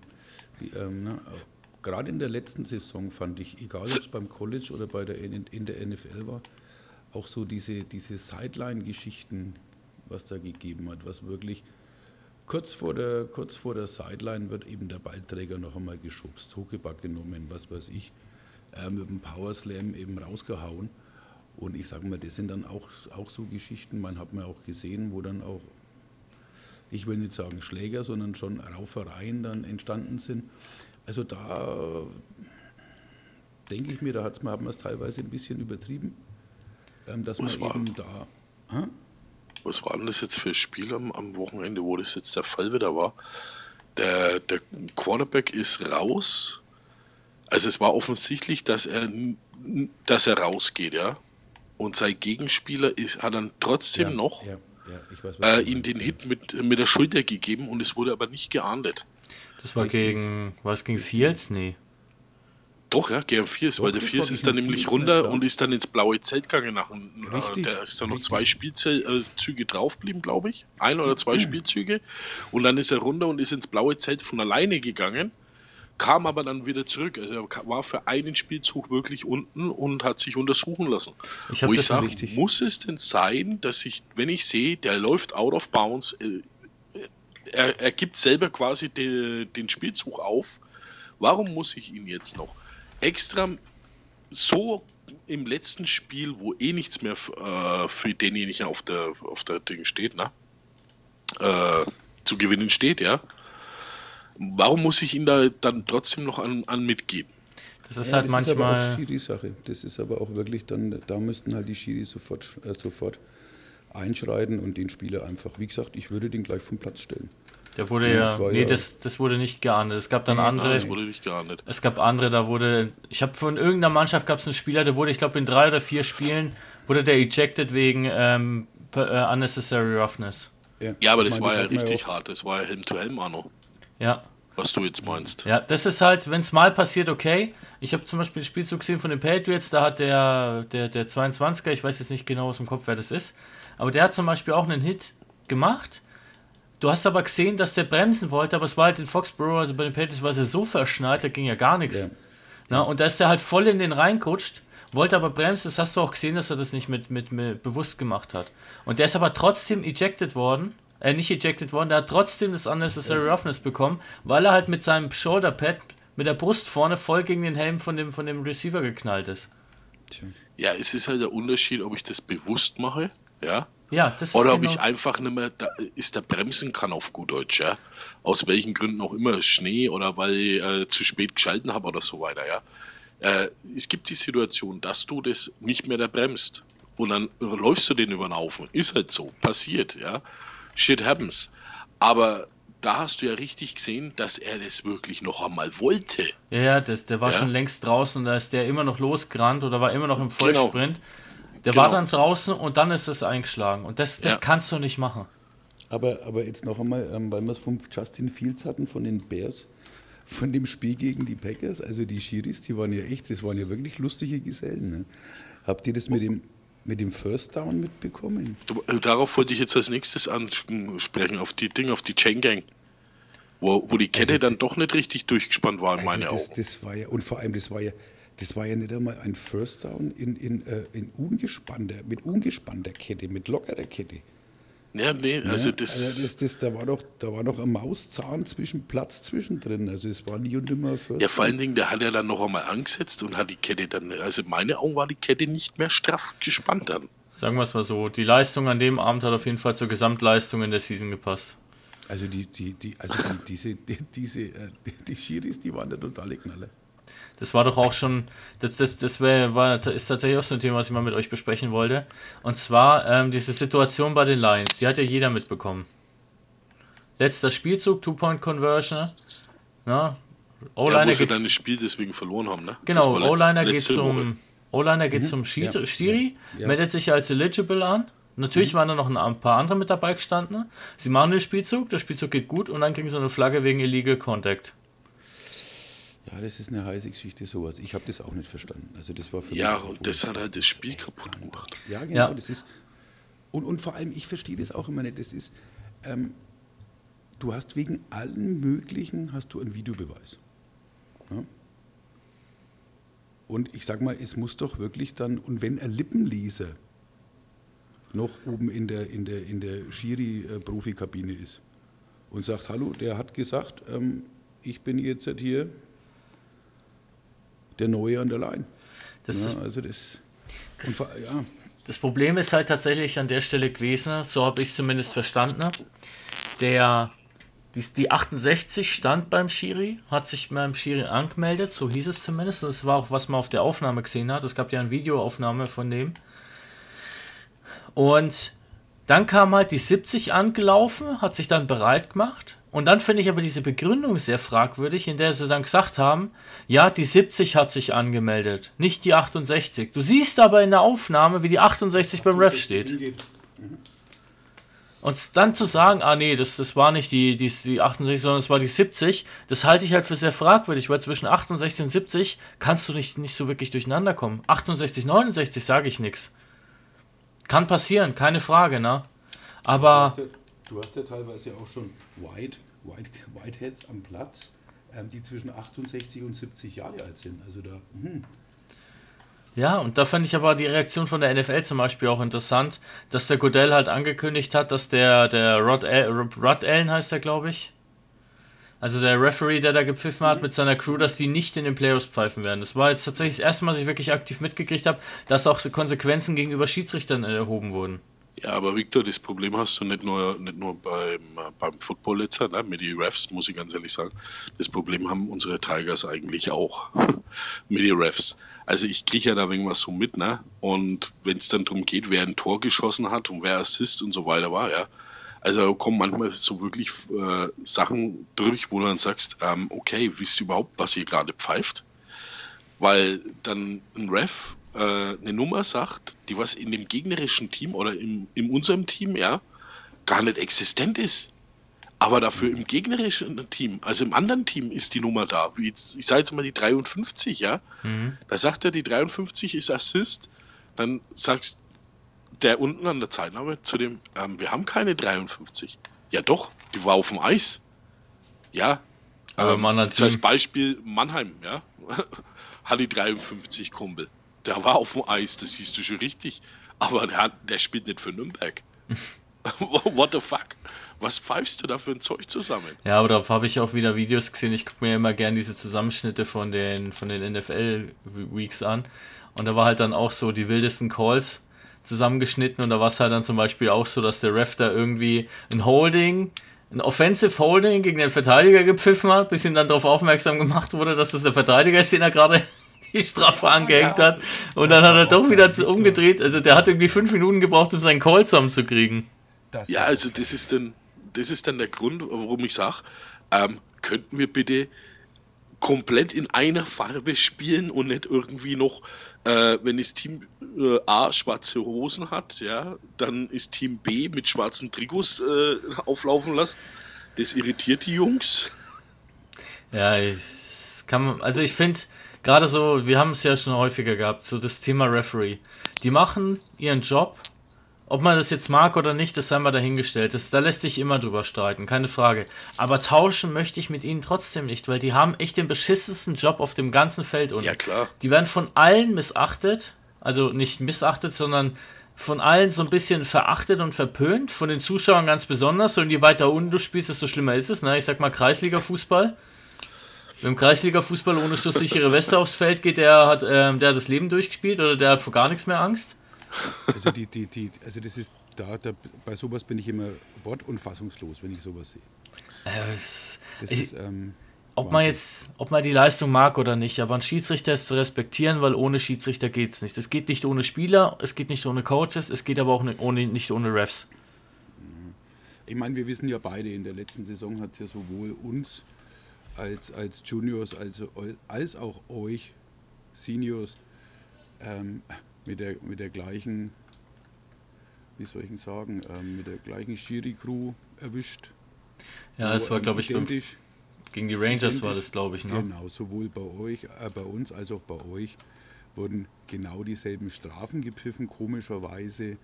gerade in der letzten Saison fand ich, egal ob es beim College oder in der NFL war, auch so diese Sideline-Geschichten, was da gegeben hat, was wirklich kurz vor der Sideline wird eben der Ballträger noch einmal geschubst, Huckepack genommen, was weiß ich, mit dem Power Slam eben rausgehauen. Und ich sage mal, das sind dann auch so Geschichten, man hat mir auch gesehen, wo dann auch, ich will nicht sagen Schläger, sondern schon Raufereien dann entstanden sind. Also da denke ich mir, hat man es teilweise ein bisschen übertrieben. Dass man eben da... Was war denn das jetzt für ein Spiel am Wochenende, wo das jetzt der Fall wieder war? Der Quarterback ist raus. Also es war offensichtlich, dass er rausgeht, ja. Und sein Gegenspieler hat dann trotzdem ich weiß, ihm den Hit mit der Schulter gegeben und es wurde aber nicht geahndet. Das war gegen Fields? Nee. Doch, ja, gegen Fields, weil der Fields ist dann nämlich runter und ist dann ins blaue Zelt gegangen. Der ist dann noch 2 Spielzüge draufgeblieben, glaube ich. 1 oder 2 Spielzüge. Und dann ist er runter und ist ins blaue Zelt von alleine gegangen. kam aber dann wieder zurück. Also er war für einen Spielzug wirklich unten und hat sich untersuchen lassen. Wo ich sage, muss es denn sein, dass wenn ich sehe, der läuft out of bounds, er gibt selber quasi den Spielzug auf, warum muss ich ihn jetzt noch extra so im letzten Spiel, wo nichts mehr für denjenigen auf der Ding steht, ne? Zu gewinnen steht, ja? Warum muss ich ihn da dann trotzdem noch an mitgeben? Das ist halt manchmal... Das ist aber auch Schiri-Sache. Das ist aber auch wirklich dann, da müssten halt die Schiris sofort einschreiten und den Spieler einfach, wie gesagt, ich würde den gleich vom Platz stellen. Der wurde das wurde nicht geahndet. Es gab dann andere. Das wurde nicht geahndet. Es gab andere, da wurde. Ich habe von irgendeiner Mannschaft gab es einen Spieler, der wurde, ich glaube, in 3 oder 4 Spielen wurde der ejected wegen unnecessary roughness. Ja, aber das war ja richtig hart. Das war ja Helm to Helm, Arno. Ja. Was du jetzt meinst. Ja, das ist halt, wenn es mal passiert, okay. Ich habe zum Beispiel den Spielzug gesehen von den Patriots, da hat der 22er, ich weiß jetzt nicht genau aus dem Kopf, wer das ist, aber der hat zum Beispiel auch einen Hit gemacht. Du hast aber gesehen, dass der bremsen wollte, aber es war halt in Foxborough, also bei den Patriots war es ja so verschneit, da ging ja gar nichts. Ja. Na, und da ist der halt voll in den reinkutscht, wollte aber bremsen, das hast du auch gesehen, dass er das nicht mit bewusst gemacht hat. Und der ist aber trotzdem nicht ejected worden, der hat trotzdem das Unnecessary Roughness bekommen, weil er halt mit seinem Shoulderpad, mit der Brust vorne voll gegen den Helm von dem Receiver geknallt ist. Ja, es ist halt der Unterschied, ob ich das bewusst mache, ja, ja, das oder ist ob ich einfach nicht mehr der bremsen kann auf gut Deutsch, ja. Aus welchen Gründen auch immer, Schnee oder weil ich zu spät geschalten habe oder so weiter, ja. Es gibt die Situation, dass du das nicht mehr da bremst und dann läufst du den über den Haufen. Ist halt so, passiert, ja. Shit happens. Aber da hast du ja richtig gesehen, dass er das wirklich noch einmal wollte. Ja, der war schon längst draußen und da ist der immer noch losgerannt oder war immer noch im Vollsprint. Der war dann draußen und dann ist es eingeschlagen. Und das kannst du nicht machen. Aber jetzt noch einmal, weil wir es von Justin Fields hatten, von den Bears, von dem Spiel gegen die Packers, also die Schiris, das waren ja wirklich lustige Gesellen. Ne? Habt ihr das mit dem First Down mitbekommen? Darauf wollte ich jetzt als nächstes ansprechen, auf die Chain Gang. Wo die Kette dann doch nicht richtig durchgespannt war, in meine Augen. Das war ja, und vor allem, das war ja nicht einmal ein First Down mit ungespannter Kette, mit lockerer Kette. Ja, nee, also da war doch ein Mauszahn Platz zwischendrin, also es war nie und nimmer First Down. Ja, vor allen Dingen, der hat ja dann noch einmal angesetzt und hat die Kette dann, also in meinen Augen war die Kette nicht mehr straff gespannt dann. Sagen wir es mal so, die Leistung an dem Abend hat auf jeden Fall zur Gesamtleistung in der Season gepasst. Also die Schiris, die waren der totale Knaller. Das war doch auch schon, das ist tatsächlich auch so ein Thema, was ich mal mit euch besprechen wollte. Und zwar diese Situation bei den Lions, die hat ja jeder mitbekommen. Letzter Spielzug, 2-Point-Conversion. O-Liner muss ja dann das Spiel deswegen verloren haben, ne? Genau, O-Liner geht zum Schiri, meldet sich als eligible an. Natürlich waren da noch ein paar andere mit dabei gestanden. Sie machen den Spielzug, der Spielzug geht gut und dann kriegen sie eine Flagge wegen Illegal Contact. Ja, das ist eine heiße Geschichte, sowas. Ich habe das auch nicht verstanden. Also das war für mich und das hat halt das Spiel kaputt gemacht. Ja, genau. Ja. Das ist, und vor allem, ich verstehe das auch immer nicht. Das ist, du hast wegen allen möglichen, hast du einen Videobeweis. Ja? Und ich sag mal, es muss doch wirklich dann, und wenn ein Lippenleser noch oben in der Schiri-Profikabine ist und sagt, hallo, der hat gesagt, ich bin jetzt hier der Neue an der Line. Das Problem ist halt tatsächlich an der Stelle gewesen, so habe ich es zumindest verstanden, die 68 stand beim Schiri, hat sich beim Schiri angemeldet, so hieß es zumindest, und das war auch, was man auf der Aufnahme gesehen hat, es gab ja eine Videoaufnahme von dem. Und dann kam halt die 70 angelaufen, hat sich dann bereit gemacht. Und dann finde ich aber diese Begründung sehr fragwürdig, in der sie dann gesagt haben, ja, die 70 hat sich angemeldet, nicht die 68. Du siehst aber in der Aufnahme, wie die 68 beim Ref steht. Und dann zu sagen, nee, das war nicht die 68, sondern es war die 70, das halte ich halt für sehr fragwürdig, weil zwischen 68 und 70 kannst du nicht so wirklich durcheinander kommen. 68, 69 sage ich nichts. Kann passieren, keine Frage, ne? Aber du hast ja teilweise auch schon Whiteheads am Platz, die zwischen 68 und 70 Jahre alt sind. Also da. Ja, und da fand ich aber die Reaktion von der NFL zum Beispiel auch interessant, dass der Goodell halt angekündigt hat, dass der Rod Allen heißt der, glaube ich. Also der Referee, der da gepfiffen hat mit seiner Crew, dass die nicht in den Playoffs pfeifen werden. Das war jetzt tatsächlich das erste Mal, dass ich wirklich aktiv mitgekriegt habe, dass auch so Konsequenzen gegenüber Schiedsrichtern erhoben wurden. Ja, aber Victor, das Problem hast du nicht nur beim Football jetzt, ne, mit den Refs, muss ich ganz ehrlich sagen. Das Problem haben unsere Tigers eigentlich auch mit den Refs. Also ich kriege ja da irgendwas so mit, ne? Und wenn es dann darum geht, wer ein Tor geschossen hat und wer Assist und so weiter war, ja. Also da kommen manchmal so wirklich Sachen durch, wo du dann sagst, okay, wisst ihr überhaupt, was ihr gerade pfeift? Weil dann ein Ref eine Nummer sagt, die was in dem gegnerischen Team oder in unserem Team, ja, gar nicht existent ist. Aber dafür im gegnerischen Team, also im anderen Team ist die Nummer da. Wie jetzt, ich sage jetzt mal die 53, ja. Da sagt er, die 53 ist Assist. Dann sagst der unten an der Zeitnahme zu dem, wir haben keine 53. Ja doch, die war auf dem Eis. Ja. Das heißt Beispiel Mannheim, ja. Hat die 53 Kumpel. Der war auf dem Eis, das siehst du schon richtig. Aber der spielt nicht für Nürnberg. What the fuck? Was pfeifst du da für ein Zeug zusammen? Ja, aber da habe ich auch wieder Videos gesehen. Ich gucke mir immer gerne diese Zusammenschnitte von den NFL-Weeks an. Und da war halt dann auch so die wildesten Calls zusammengeschnitten. Und da war es halt dann zum Beispiel auch so, dass der Ref da irgendwie ein Offensive Holding gegen den Verteidiger gepfiffen hat, bis ihm dann darauf aufmerksam gemacht wurde, dass das der Verteidiger ist, den er gerade die Strafe angehängt hat. Und dann hat er doch wieder umgedreht. Also der hat irgendwie 5 Minuten gebraucht, um seinen Call zusammenzukriegen. Ja, also das ist dann der Grund, warum ich sage, könnten wir bitte komplett in einer Farbe spielen und nicht irgendwie noch, wenn das Team A schwarze Hosen hat, ja, dann ist Team B mit schwarzen Trikots auflaufen lassen. Das irritiert die Jungs. Ja, ich finde, gerade so, wir haben es ja schon häufiger gehabt, so das Thema Referee. Die machen ihren Job. Ob man das jetzt mag oder nicht, das sei mal dahingestellt. Da lässt sich immer drüber streiten, keine Frage. Aber tauschen möchte ich mit ihnen trotzdem nicht, weil die haben echt den beschissensten Job auf dem ganzen Feld. Und ja, klar. Die werden von allen missachtet. Also nicht missachtet, sondern von allen so ein bisschen verachtet und verpönt. Von den Zuschauern ganz besonders. Und je weiter unten du spielst, desto schlimmer ist es. Ne? Ich sag mal Kreisliga-Fußball. Wenn im Kreisliga-Fußball ohne schusssichere Weste aufs Feld geht, der hat das Leben durchgespielt oder der hat vor gar nichts mehr Angst. Also also das ist bei sowas bin ich immer wort- und fassungslos, wenn ich sowas sehe. Ob man die Leistung mag oder nicht, aber ein Schiedsrichter ist zu respektieren, weil ohne Schiedsrichter geht es nicht. Es geht nicht ohne Spieler, es geht nicht ohne Coaches, es geht aber auch nicht ohne Refs. Ich meine, wir wissen ja beide, in der letzten Saison hat es ja sowohl uns als Juniors als auch euch Seniors mit der gleichen, wie soll ich sagen, mit der gleichen Schiri-Crew erwischt. Ja, es war, glaube ich, gegen die Rangers war das, glaube ich, ne? Genau, sowohl bei uns als auch bei euch wurden genau dieselben Strafen gepfiffen, komischerweise.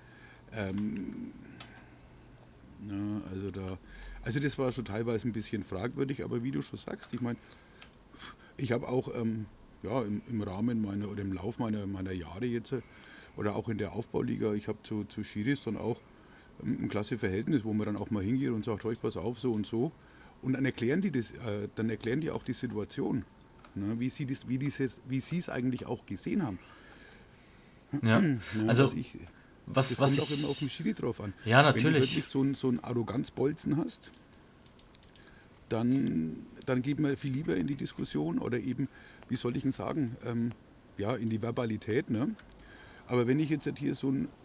Also das war schon teilweise ein bisschen fragwürdig, aber wie du schon sagst, ich meine, ich habe auch im Rahmen im Lauf meiner Jahre jetzt oder auch in der Aufbauliga, ich habe zu Schiris dann auch ein klasse Verhältnis, wo man dann auch mal hingeht und sagt, pass auf, so und so. Und dann erklären die auch die Situation, ne, wie sie es eigentlich auch gesehen haben. Ja, also das kommt auch immer auf den Schiri drauf an. Ja, natürlich. Wenn du wirklich so einen Arroganzbolzen hast, dann geht man viel lieber in die Diskussion oder eben, wie soll ich denn sagen, in die Verbalität. Ne? Aber wenn ich jetzt hier so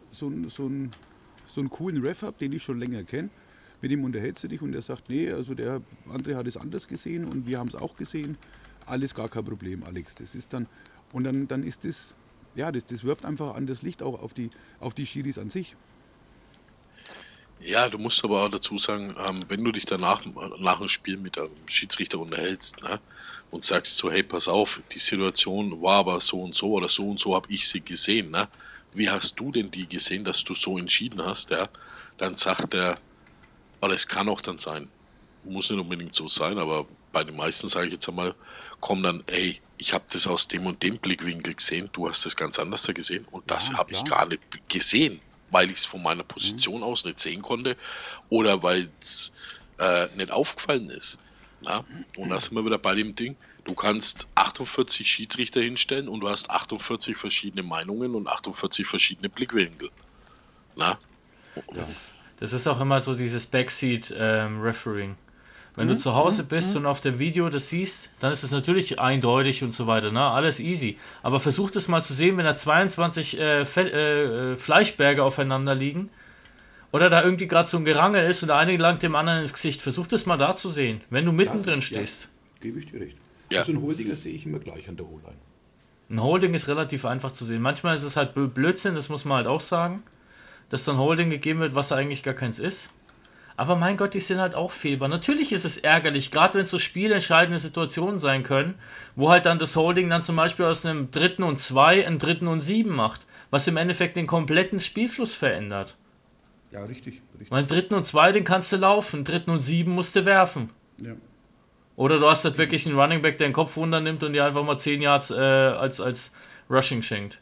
einen coolen Ref habe, den ich schon länger kenne, mit ihm unterhältst du dich und er sagt, nee, also der andere hat es anders gesehen und wir haben es auch gesehen, alles gar kein Problem, Alex. Das ist dann, und dann ist das, ja, das wirft einfach an das Licht auch auf die Schiris an sich. Ja, du musst aber auch dazu sagen, wenn du dich danach nach dem Spiel mit einem Schiedsrichter unterhältst, ne, und sagst so, hey, pass auf, die Situation war aber so und so oder so und so habe ich sie gesehen, ne? Wie hast du denn die gesehen, dass du so entschieden hast, ja? Dann sagt er, aber es kann auch dann sein, muss nicht unbedingt so sein, aber bei den meisten, sage ich jetzt einmal, kommen dann, ey, ich habe das aus dem und dem Blickwinkel gesehen, du hast das ganz anders da gesehen und das habe ich gar nicht gesehen, weil ich es von meiner Position aus nicht sehen konnte oder weil es nicht aufgefallen ist. Na? Und da sind wir wieder bei dem Ding, du kannst 48 Schiedsrichter hinstellen und du hast 48 verschiedene Meinungen und 48 verschiedene Blickwinkel. Na? Das ist auch immer so dieses Backseat-Refereeing. Wenn du zu Hause bist und auf dem Video das siehst, dann ist es natürlich eindeutig und so weiter, ne? Alles easy. Aber versuch das mal zu sehen, wenn da 22 Fleischberge aufeinander liegen oder da irgendwie gerade so ein Gerangel ist und der eine langt dem anderen ins Gesicht. Versuch das mal da zu sehen, wenn du mittendrin stehst. Ja, gebe ich dir recht. Ja. Also ein Holdinger sehe ich immer gleich an der O-Line. Ein Holding ist relativ einfach zu sehen. Manchmal ist es halt Blödsinn, das muss man halt auch sagen, dass dann Holding gegeben wird, was eigentlich gar keins ist. Aber mein Gott, die sind halt auch fehlbar. Natürlich ist es ärgerlich, gerade wenn es so spielentscheidende Situationen sein können, wo halt dann das Holding dann zum Beispiel aus einem 3. und 2 einen 3. und 7 macht, was im Endeffekt den kompletten Spielfluss verändert. Ja, richtig. Weil 3. und 2, den kannst du laufen, 3. und 7 musst du werfen. Ja. Oder du hast halt wirklich einen Running Back, der den Kopf runter nimmt und dir einfach mal 10 Yards als Rushing schenkt.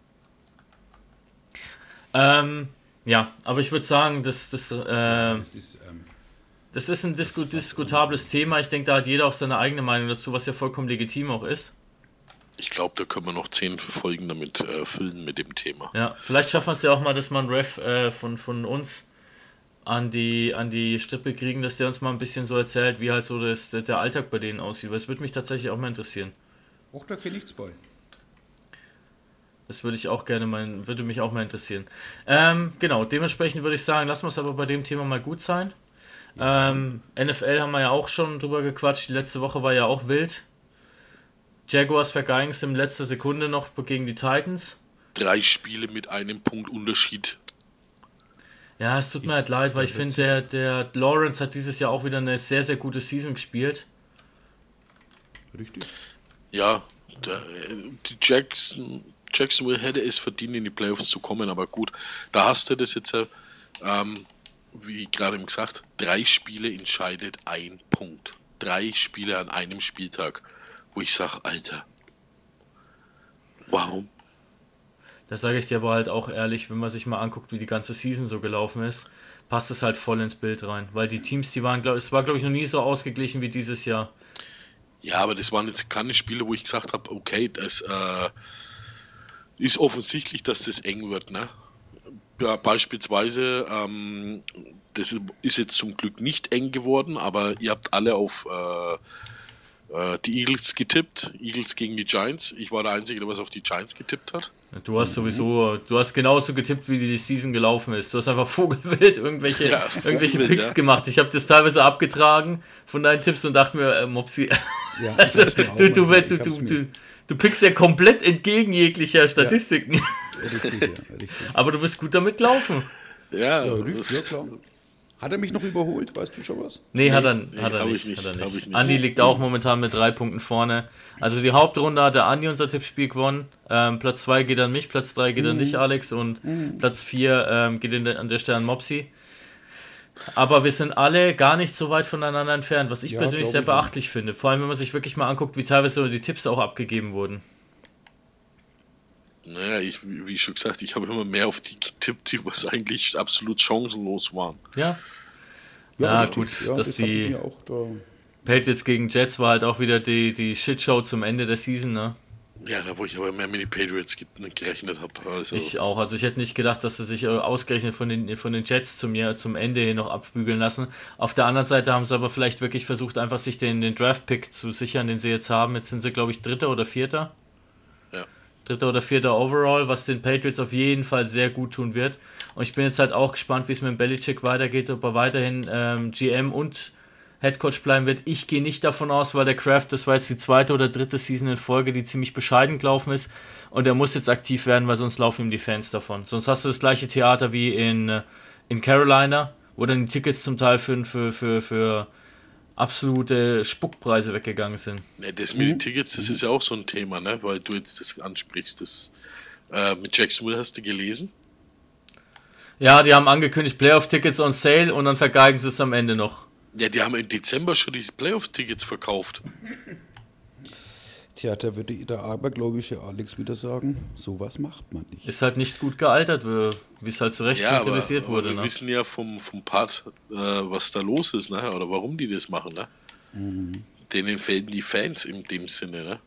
Ja, aber ich würde sagen, das ist ein diskutables Thema. Ich denke, da hat jeder auch seine eigene Meinung dazu, was ja vollkommen legitim auch ist. Ich glaube, da können wir noch 10 Folgen damit füllen mit dem Thema. Ja, vielleicht schaffen wir es ja auch mal, dass man Ref von uns an die Strippe kriegen, dass der uns mal ein bisschen so erzählt, wie halt so der Alltag bei denen aussieht. Weil es würde mich tatsächlich auch mal interessieren. Auch da kenne ich nichts bei. Das würde mich auch mal interessieren. Genau, dementsprechend würde ich sagen, lassen wir es aber bei dem Thema mal gut sein. Ja. NFL haben wir ja auch schon drüber gequatscht. Die letzte Woche war ja auch wild. Jaguars vergeigen es in letzter Sekunde noch gegen die Titans. 3 Spiele mit einem Punkt Unterschied. Ja, es tut mir halt leid, weil ich finde, der Lawrence hat dieses Jahr auch wieder eine sehr, sehr gute Season gespielt. Richtig. Ja, die Jacksonville hätte es verdient, in die Playoffs zu kommen, aber gut, da hast du das jetzt, wie gerade eben gesagt, 3 Spiele entscheidet ein Punkt. 3 Spiele an einem Spieltag, wo ich sage, Alter, warum? Das sage ich dir aber halt auch ehrlich, wenn man sich mal anguckt, wie die ganze Season so gelaufen ist, passt es halt voll ins Bild rein, weil die Teams, es war glaube ich noch nie so ausgeglichen wie dieses Jahr. Ja, aber das waren jetzt keine Spiele, wo ich gesagt habe, okay, das ist offensichtlich, dass das eng wird, ne? Ja, beispielsweise, das ist jetzt zum Glück nicht eng geworden, aber ihr habt alle auf die Eagles getippt, Eagles gegen die Giants. Ich war der Einzige, der was auf die Giants getippt hat. Du hast genauso getippt, wie die Season gelaufen ist. Du hast einfach vogelwild irgendwelche Picks gemacht. Ich habe das teilweise abgetragen von deinen Tipps und dachte mir, Mopsi, ja, also, du pickst ja komplett entgegen jeglicher Statistiken. Ja. Richtig. Aber du bist gut damit gelaufen. Ja, klar. Hat er mich noch überholt? Weißt du schon was? Nee, hat er nicht. Andi liegt auch momentan mit 3 Punkten vorne. Also die Hauptrunde hat der Andi unser Tippspiel gewonnen. Platz 2 geht an mich, Platz 3 geht an dich, Alex, und Platz 4 geht an der Stelle an Mopsi. Aber wir sind alle gar nicht so weit voneinander entfernt, was ich persönlich sehr beachtlich finde. Vor allem, wenn man sich wirklich mal anguckt, wie teilweise die Tipps auch abgegeben wurden. Naja, wie schon gesagt, ich habe immer mehr auf die getippt, die was eigentlich absolut chancenlos waren. Ja, gut, dass die Patriots gegen Jets war halt auch wieder die Shitshow zum Ende der Season, ne? Ja, da wo ich aber mehr mit den Patriots gerechnet habe. Also. Ich auch, also ich hätte nicht gedacht, dass sie sich ausgerechnet von den Jets zum Ende hin noch abbügeln lassen. Auf der anderen Seite haben sie aber vielleicht wirklich versucht, einfach sich den Draft-Pick zu sichern, den sie jetzt haben. Jetzt sind sie, glaube ich, 3. oder 4. Ja. 3. oder 4. Overall, was den Patriots auf jeden Fall sehr gut tun wird. Und ich bin jetzt halt auch gespannt, wie es mit dem Belichick weitergeht, ob er weiterhin GM und Headcoach bleiben wird. Ich gehe nicht davon aus, weil der Kraft, das war jetzt die 2. oder 3. Season in Folge, die ziemlich bescheiden gelaufen ist. Und er muss jetzt aktiv werden, weil sonst laufen ihm die Fans davon. Sonst hast du das gleiche Theater wie in Carolina, wo dann die Tickets zum Teil für absolute Spuckpreise weggegangen sind. Ne, das mit den Tickets, das ist ja auch so ein Thema, ne? Weil du jetzt das ansprichst. Das mit Jacksonville hast du gelesen? Ja, die haben angekündigt, Playoff-Tickets on sale und dann vergeigen sie es am Ende noch. Ja, die haben im Dezember schon diese Playoff-Tickets verkauft. Tja, da würde der abergläubische Alex wieder sagen, sowas macht man nicht. Ist halt nicht gut gealtert, wie es halt zu Recht Ja, kritisiert aber wurde. wir wissen ja vom Part, was da los ist, ne? Oder warum die das machen. Ne? Denen fehlen die Fans in dem Sinne. Ne?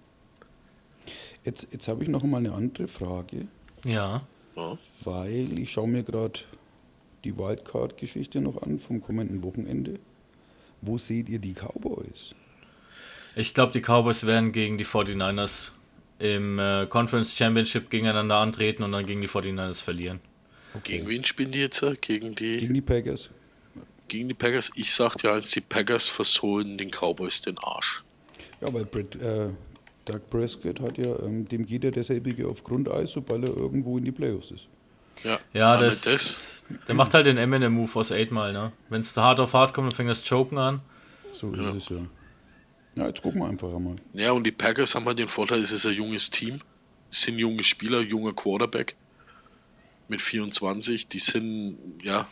Jetzt habe ich noch mal eine andere Frage, Ja. Ja. weil ich schaue mir gerade die Wildcard-Geschichte noch an vom kommenden Wochenende. Wo seht ihr die Cowboys? Ich glaube, die Cowboys werden gegen die 49ers im Conference Championship gegeneinander antreten und dann gegen die 49ers verlieren. Gegen wen spielen die jetzt? Gegen die Packers. Gegen die Packers? Ich sagte ja, die Packers versohlen den Cowboys den Arsch. Ja, weil Doug Prescott hat ja, dem geht ja derselbige auf Grundeis, sobald er irgendwo in die Playoffs ist. Ja, der macht halt den Eminem-Move aus 8 Mal, ne? Wenn es hart auf hart kommt, dann fängt das Choken an. So ist es ja. Ja, jetzt gucken wir einfach einmal. Ja, und die Packers haben halt den Vorteil, es ist ein junges Team. Es sind junge Spieler, junger Quarterback mit 24. Die sind, ja,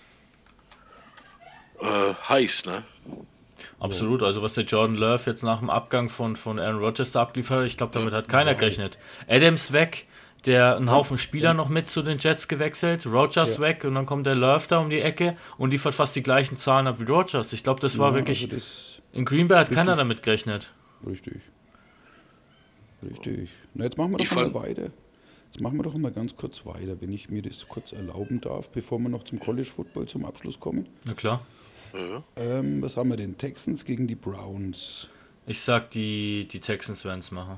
heiß, ne? Absolut, also was der Jordan Love jetzt nach dem Abgang von Aaron Rodgers da abliefert hat, ich glaube, damit hat keiner gerechnet. Adams weg, der einen Haufen Spieler noch mit zu den Jets gewechselt, Rodgers weg und dann kommt der Love da um die Ecke und liefert fast die gleichen Zahlen ab wie Rodgers. Ich glaube, das war wirklich... Also in Green Bay hat keiner damit gerechnet. Richtig. Na, jetzt machen wir doch mal weiter. Jetzt machen wir doch mal ganz kurz weiter, wenn ich mir das kurz erlauben darf, bevor wir noch zum College Football zum Abschluss kommen. Na klar. Was haben wir denn? Texans gegen die Browns. Ich sag, die Texans werden es machen.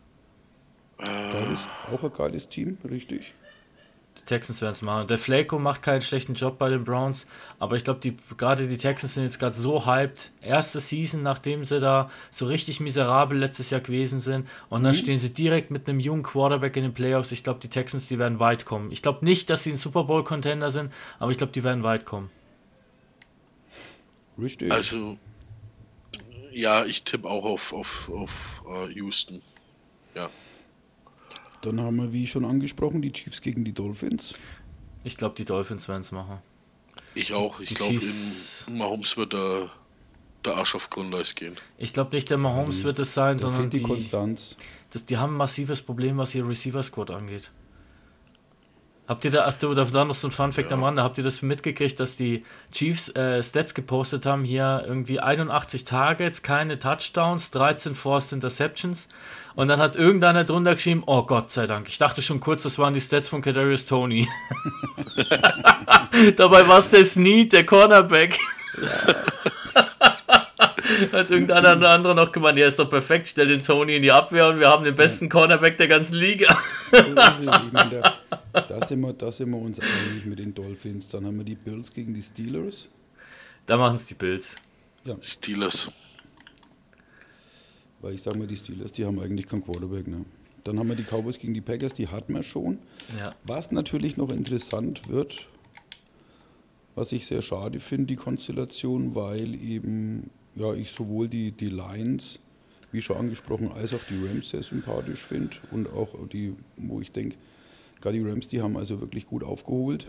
Auch ein geiles Team, richtig? Die Texans werden es machen. Der Flacco macht keinen schlechten Job bei den Browns, aber ich glaube, gerade die Texans sind jetzt gerade so hyped. Erste Season, nachdem sie da so richtig miserabel letztes Jahr gewesen sind und dann stehen sie direkt mit einem jungen Quarterback in den Playoffs. Ich glaube, die Texans, die werden weit kommen. Ich glaube nicht, dass sie ein Super Bowl-Contender sind, aber ich glaube, die werden weit kommen. Richtig. Also, ja, ich tippe auch auf Houston. Ja. Dann haben wir, wie schon angesprochen, die Chiefs gegen die Dolphins. Ich glaube, die Dolphins werden es machen. Ich auch. Ich glaube, in Mahomes wird der Arsch auf Grundeis gehen. Ich glaube nicht, der Mahomes wird es sein, sondern die Konstanz. Die haben ein massives Problem, was ihr Receiver-Squad angeht. Habt ihr da noch so ein Fun-Fact am Rande? Habt ihr das mitgekriegt, dass die Chiefs Stats gepostet haben? Hier irgendwie 81 Targets, keine Touchdowns, 13 Forced Interceptions. Und dann hat irgendeiner drunter geschrieben, oh Gott sei Dank. Ich dachte schon kurz, das waren die Stats von Kadarius Toney. Dabei war es der Snead, der Cornerback. Hat irgendeiner andere noch gemeint, ja, ist doch perfekt, stell den Toney in die Abwehr und wir haben den besten Cornerback der ganzen Liga. So ist es. Ich meine, da sind wir uns einig mit den Dolphins. Dann haben wir die Bills gegen die Steelers. Da machen es die Bills. Ja. Steelers. Weil ich sage mal, die Steelers, die haben eigentlich keinen Quarterback. Ne? Dann haben wir die Cowboys gegen die Packers, die hatten wir schon. Ja. Was natürlich noch interessant wird, was ich sehr schade finde, die Konstellation, weil eben ich sowohl die Lions, wie schon angesprochen, als auch die Rams sehr sympathisch finde und auch die, wo ich denke, gerade die Rams, die haben also wirklich gut aufgeholt.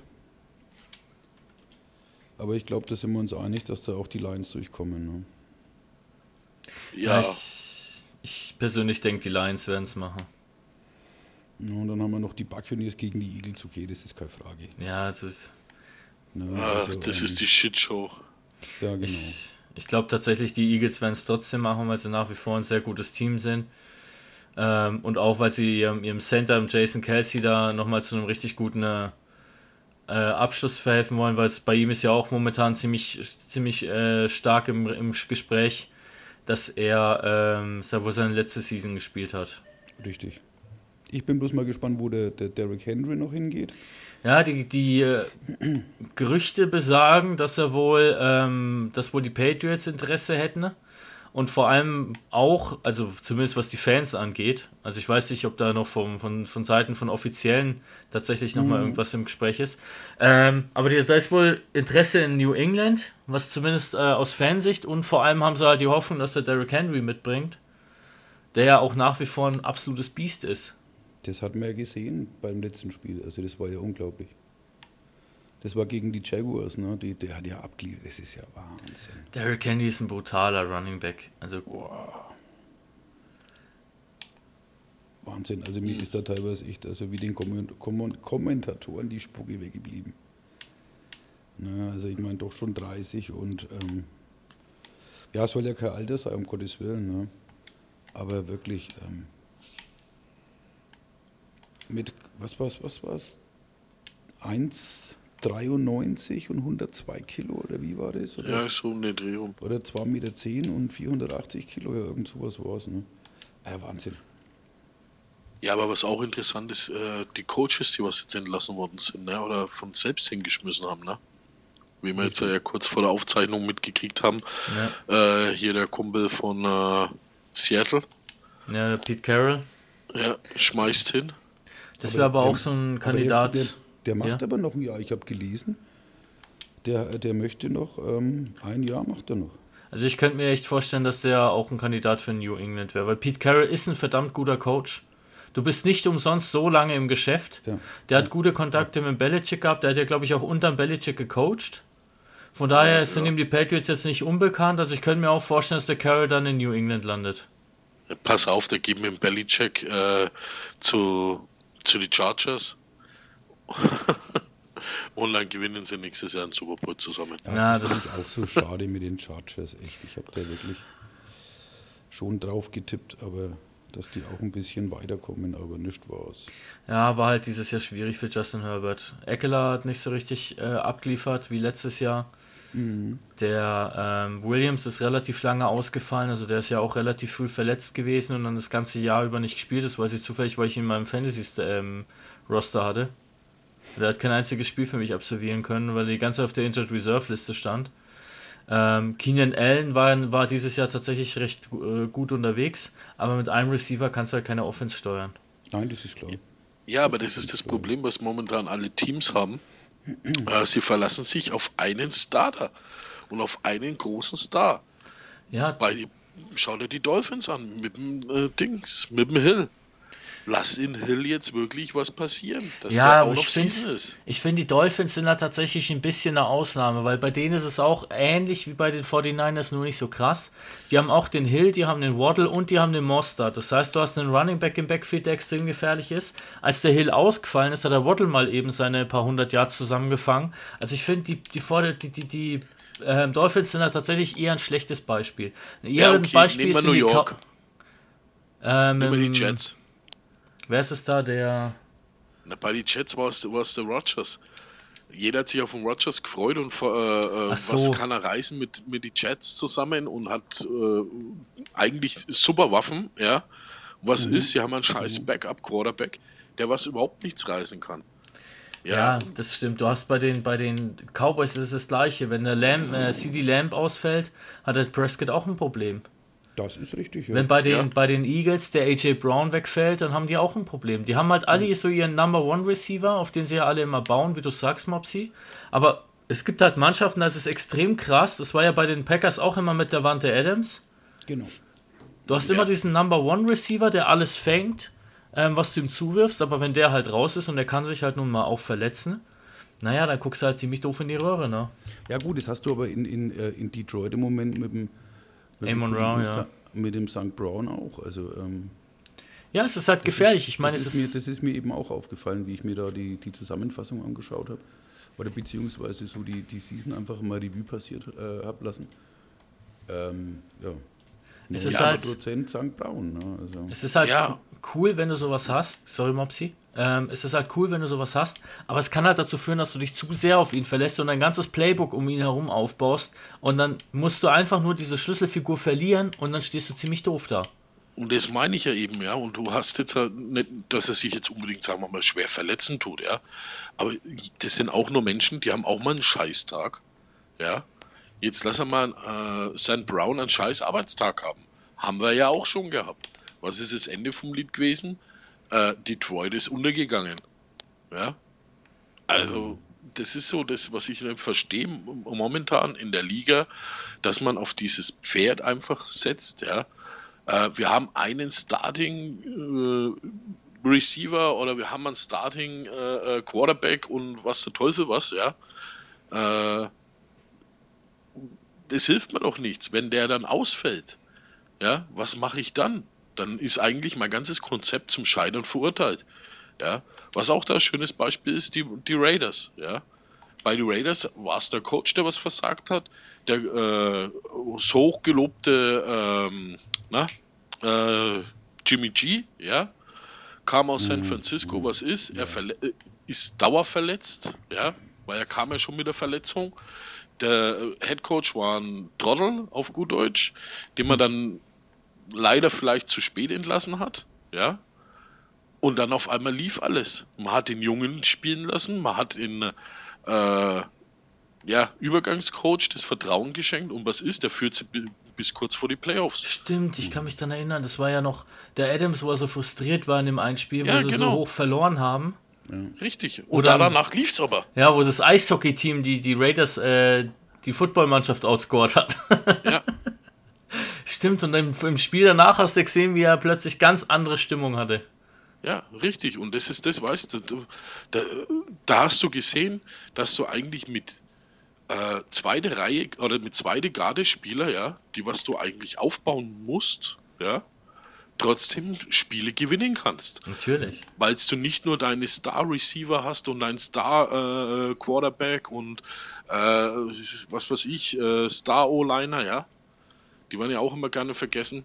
Aber ich glaube, da sind wir uns einig, dass da auch die Lions durchkommen. Ne? Ja. Ich persönlich denke, die Lions werden es machen. Ja, und dann haben wir noch die Buccaneers gegen die Eagles. Okay, das ist keine Frage. Ja, es ist... das ist die Shitshow. Ja, genau. Ich glaube tatsächlich, die Eagles werden es trotzdem machen, weil sie nach wie vor ein sehr gutes Team sind. Und auch, weil sie ihrem Center, Jason Kelce, da nochmal zu einem richtig guten Abschluss verhelfen wollen, weil es bei ihm ist ja auch momentan ziemlich stark im Gespräch, dass er wohl seine letzte Season gespielt hat. Richtig. Ich bin bloß mal gespannt, wo der Derrick Henry noch hingeht. Ja, die Gerüchte besagen, dass wohl die Patriots Interesse hätten und vor allem auch, also zumindest was die Fans angeht, also ich weiß nicht, ob da noch von Seiten von Offiziellen tatsächlich nochmal irgendwas im Gespräch ist, aber da ist wohl Interesse in New England, was zumindest aus Fansicht, und vor allem haben sie halt die Hoffnung, dass der Derrick Henry mitbringt, der ja auch nach wie vor ein absolutes Biest ist. Das hatten wir ja gesehen beim letzten Spiel, also das war ja unglaublich. Das war gegen die Jaguars, ne? Der hat ja abgeliefert. Das ist ja Wahnsinn. Derrick Henry ist ein brutaler Running Back. Also, Wahnsinn. Also mir ist da teilweise echt, also wie den Kommentatoren die Spucke weggeblieben. Na, also ich meine doch schon 30 und ja, soll ja kein Alter sein, um Gottes Willen. Ne? Aber wirklich mit, was war's? 1,93 und 102 Kilo oder wie war das? Oder? Ja, so um den Dreh rum. Oder 2,10 Meter und 480 Kilo, ja, irgend sowas war es. Ne? Ja, Wahnsinn. Ja, aber was auch interessant ist, die Coaches, die was jetzt entlassen worden sind, ne, oder von selbst hingeschmissen haben, ne? Wie wir jetzt ja kurz vor der Aufzeichnung mitgekriegt haben. Ja. Hier der Kumpel von Seattle. Ja, der Pete Carroll. Ja, schmeißt hin. Das wäre aber auch so ein Kandidat. Der macht aber noch ein Jahr, ich habe gelesen. Der möchte noch, ein Jahr macht er noch. Also ich könnte mir echt vorstellen, dass der auch ein Kandidat für New England wäre, weil Pete Carroll ist ein verdammt guter Coach. Du bist nicht umsonst so lange im Geschäft. Ja. Der hat gute Kontakte mit Belichick gehabt. Der hat ja, glaube ich, auch unterm Belichick gecoacht. Von daher sind ihm die Patriots jetzt nicht unbekannt. Also ich könnte mir auch vorstellen, dass der Carroll dann in New England landet. Ja, pass auf, der gibt mit dem Belichick zu die Chargers. Und dann gewinnen sie nächstes Jahr einen Super Bowl zusammen. Ja, das ist auch so schade mit den Chargers. Echt, ich habe da wirklich schon drauf getippt, aber dass die auch ein bisschen weiterkommen, aber nicht war's. Ja, war halt dieses Jahr schwierig für Justin Herbert. Eckler hat nicht so richtig abgeliefert wie letztes Jahr. Mhm. Der Williams ist relativ lange ausgefallen, also der ist ja auch relativ früh verletzt gewesen und dann das ganze Jahr über nicht gespielt. Das weiß ich zufällig, weil ich ihn in meinem Fantasy-Roster hatte. Der hat kein einziges Spiel für mich absolvieren können, weil er die ganze Zeit auf der Injured Reserve Liste stand. Keenan Allen war dieses Jahr tatsächlich recht gut unterwegs, aber mit einem Receiver kannst du halt keine Offense steuern. Nein, das ist klar. Ja, aber das ist das Problem, was momentan alle Teams haben. Sie verlassen sich auf einen Starter und auf einen großen Star. Ja. Schau dir die Dolphins an mit dem mit dem Hill. Lass in Hill jetzt wirklich was passieren, dass der out of season ist. Ich finde, die Dolphins sind da tatsächlich ein bisschen eine Ausnahme, weil bei denen ist es auch ähnlich wie bei den 49ers, nur nicht so krass. Die haben auch den Hill, die haben den Waddle und die haben den Mostert. Das heißt, du hast einen Running Back im Backfield, der extrem gefährlich ist. Als der Hill ausgefallen ist, hat der Waddle mal eben seine paar 100 Yards zusammengefangen. Also ich finde, die Dolphins sind da tatsächlich eher ein schlechtes Beispiel. Ein Beispiel nehmen wir New York. Nehmen wir die Jets. Wer ist es da, der... Bei den Jets war es der Rodgers. Jeder hat sich auf den Rodgers gefreut und was kann er reißen mit den Jets zusammen und hat eigentlich super Waffen, ja. Was ist, sie haben einen scheiß Backup-Quarterback, der was überhaupt nichts reißen kann. Ja, das stimmt. Du hast bei den Cowboys ist es das Gleiche. Wenn der CD Lamb ausfällt, hat der Prescott auch ein Problem. Das ist richtig, ja. Wenn bei den Eagles der AJ Brown wegfällt, dann haben die auch ein Problem. Die haben halt alle so ihren Number One Receiver, auf den sie ja alle immer bauen, wie du sagst, Mopsy. Aber es gibt halt Mannschaften, das ist extrem krass. Das war ja bei den Packers auch immer mit Davante Adams. Genau. Du hast immer diesen Number One Receiver, der alles fängt, was du ihm zuwirfst. Aber wenn der halt raus ist und der kann sich halt nun mal auch verletzen, naja, dann guckst du halt ziemlich doof in die Röhre, ne? Ja gut, das hast du aber in Detroit im Moment mit dem mit dem St. Brown auch. Also, ja, es ist halt gefährlich. Ich meine, das ist mir eben auch aufgefallen, wie ich mir da die Zusammenfassung angeschaut habe. Oder beziehungsweise so die Season einfach mal Revue passiert habe lassen. Es ist halt St. Brown. Ne? Also. Es ist halt cool, wenn du sowas hast. Sorry, Mopsy. Es ist halt cool, wenn du sowas hast, aber es kann halt dazu führen, dass du dich zu sehr auf ihn verlässt und ein ganzes Playbook um ihn herum aufbaust und dann musst du einfach nur diese Schlüsselfigur verlieren und dann stehst du ziemlich doof da. Und das meine ich ja eben, ja, und du hast jetzt nicht, dass er sich jetzt unbedingt, sagen wir mal, schwer verletzen tut, ja, aber das sind auch nur Menschen, die haben auch mal einen Scheißtag, ja. Jetzt lass mal St. Brown einen scheiß Arbeitstag haben. Haben wir ja auch schon gehabt. Was ist das Ende vom Lied gewesen? Detroit ist untergegangen. Ja? Also, das ist so das, was ich nicht verstehe momentan in der Liga, dass man auf dieses Pferd einfach setzt. Ja? Wir haben einen Starting Receiver oder wir haben einen Starting Quarterback und was der Teufel was, ja. Das hilft mir doch nichts, wenn der dann ausfällt. Ja, was mache ich dann? Dann ist eigentlich mein ganzes Konzept zum Scheitern verurteilt. Ja, was auch da ein schönes Beispiel ist, die Raiders. Ja, bei den Raiders war es der Coach, der was versagt hat, der so hochgelobte Jimmy G, ja, kam aus San Francisco, was ist? Er ist dauerverletzt, ja, weil er kam ja schon mit der Verletzung. Der Head Coach war ein Trottel, auf gut Deutsch, den man dann leider vielleicht zu spät entlassen hat, ja. Und dann auf einmal lief alles. Man hat den Jungen spielen lassen, man hat den Übergangscoach das Vertrauen geschenkt und was ist? Der führt sie bis kurz vor die Playoffs. Stimmt, ich kann mich daran erinnern, das war ja noch der Adams, wo er so frustriert war in dem einen Spiel, wo Ja, sie genau. so hoch verloren haben. Richtig. Und Oder- danach lief es aber. Ja, wo das Eishockey-Team die Raiders, die Footballmannschaft outscored hat. Ja. Stimmt, und im Spiel danach hast du gesehen, wie er plötzlich ganz andere Stimmung hatte. Ja, richtig. Und das ist das, weißt du, da hast du gesehen, dass du eigentlich mit zweite Reihe oder mit zweite Garde-Spieler, ja, die was du eigentlich aufbauen musst, ja, trotzdem Spiele gewinnen kannst. Natürlich. Weil du nicht nur deine Star-Receiver hast und deinen Star-Quarterback und was weiß ich, Star-O-Liner, ja. Die werden ja auch immer gerne vergessen.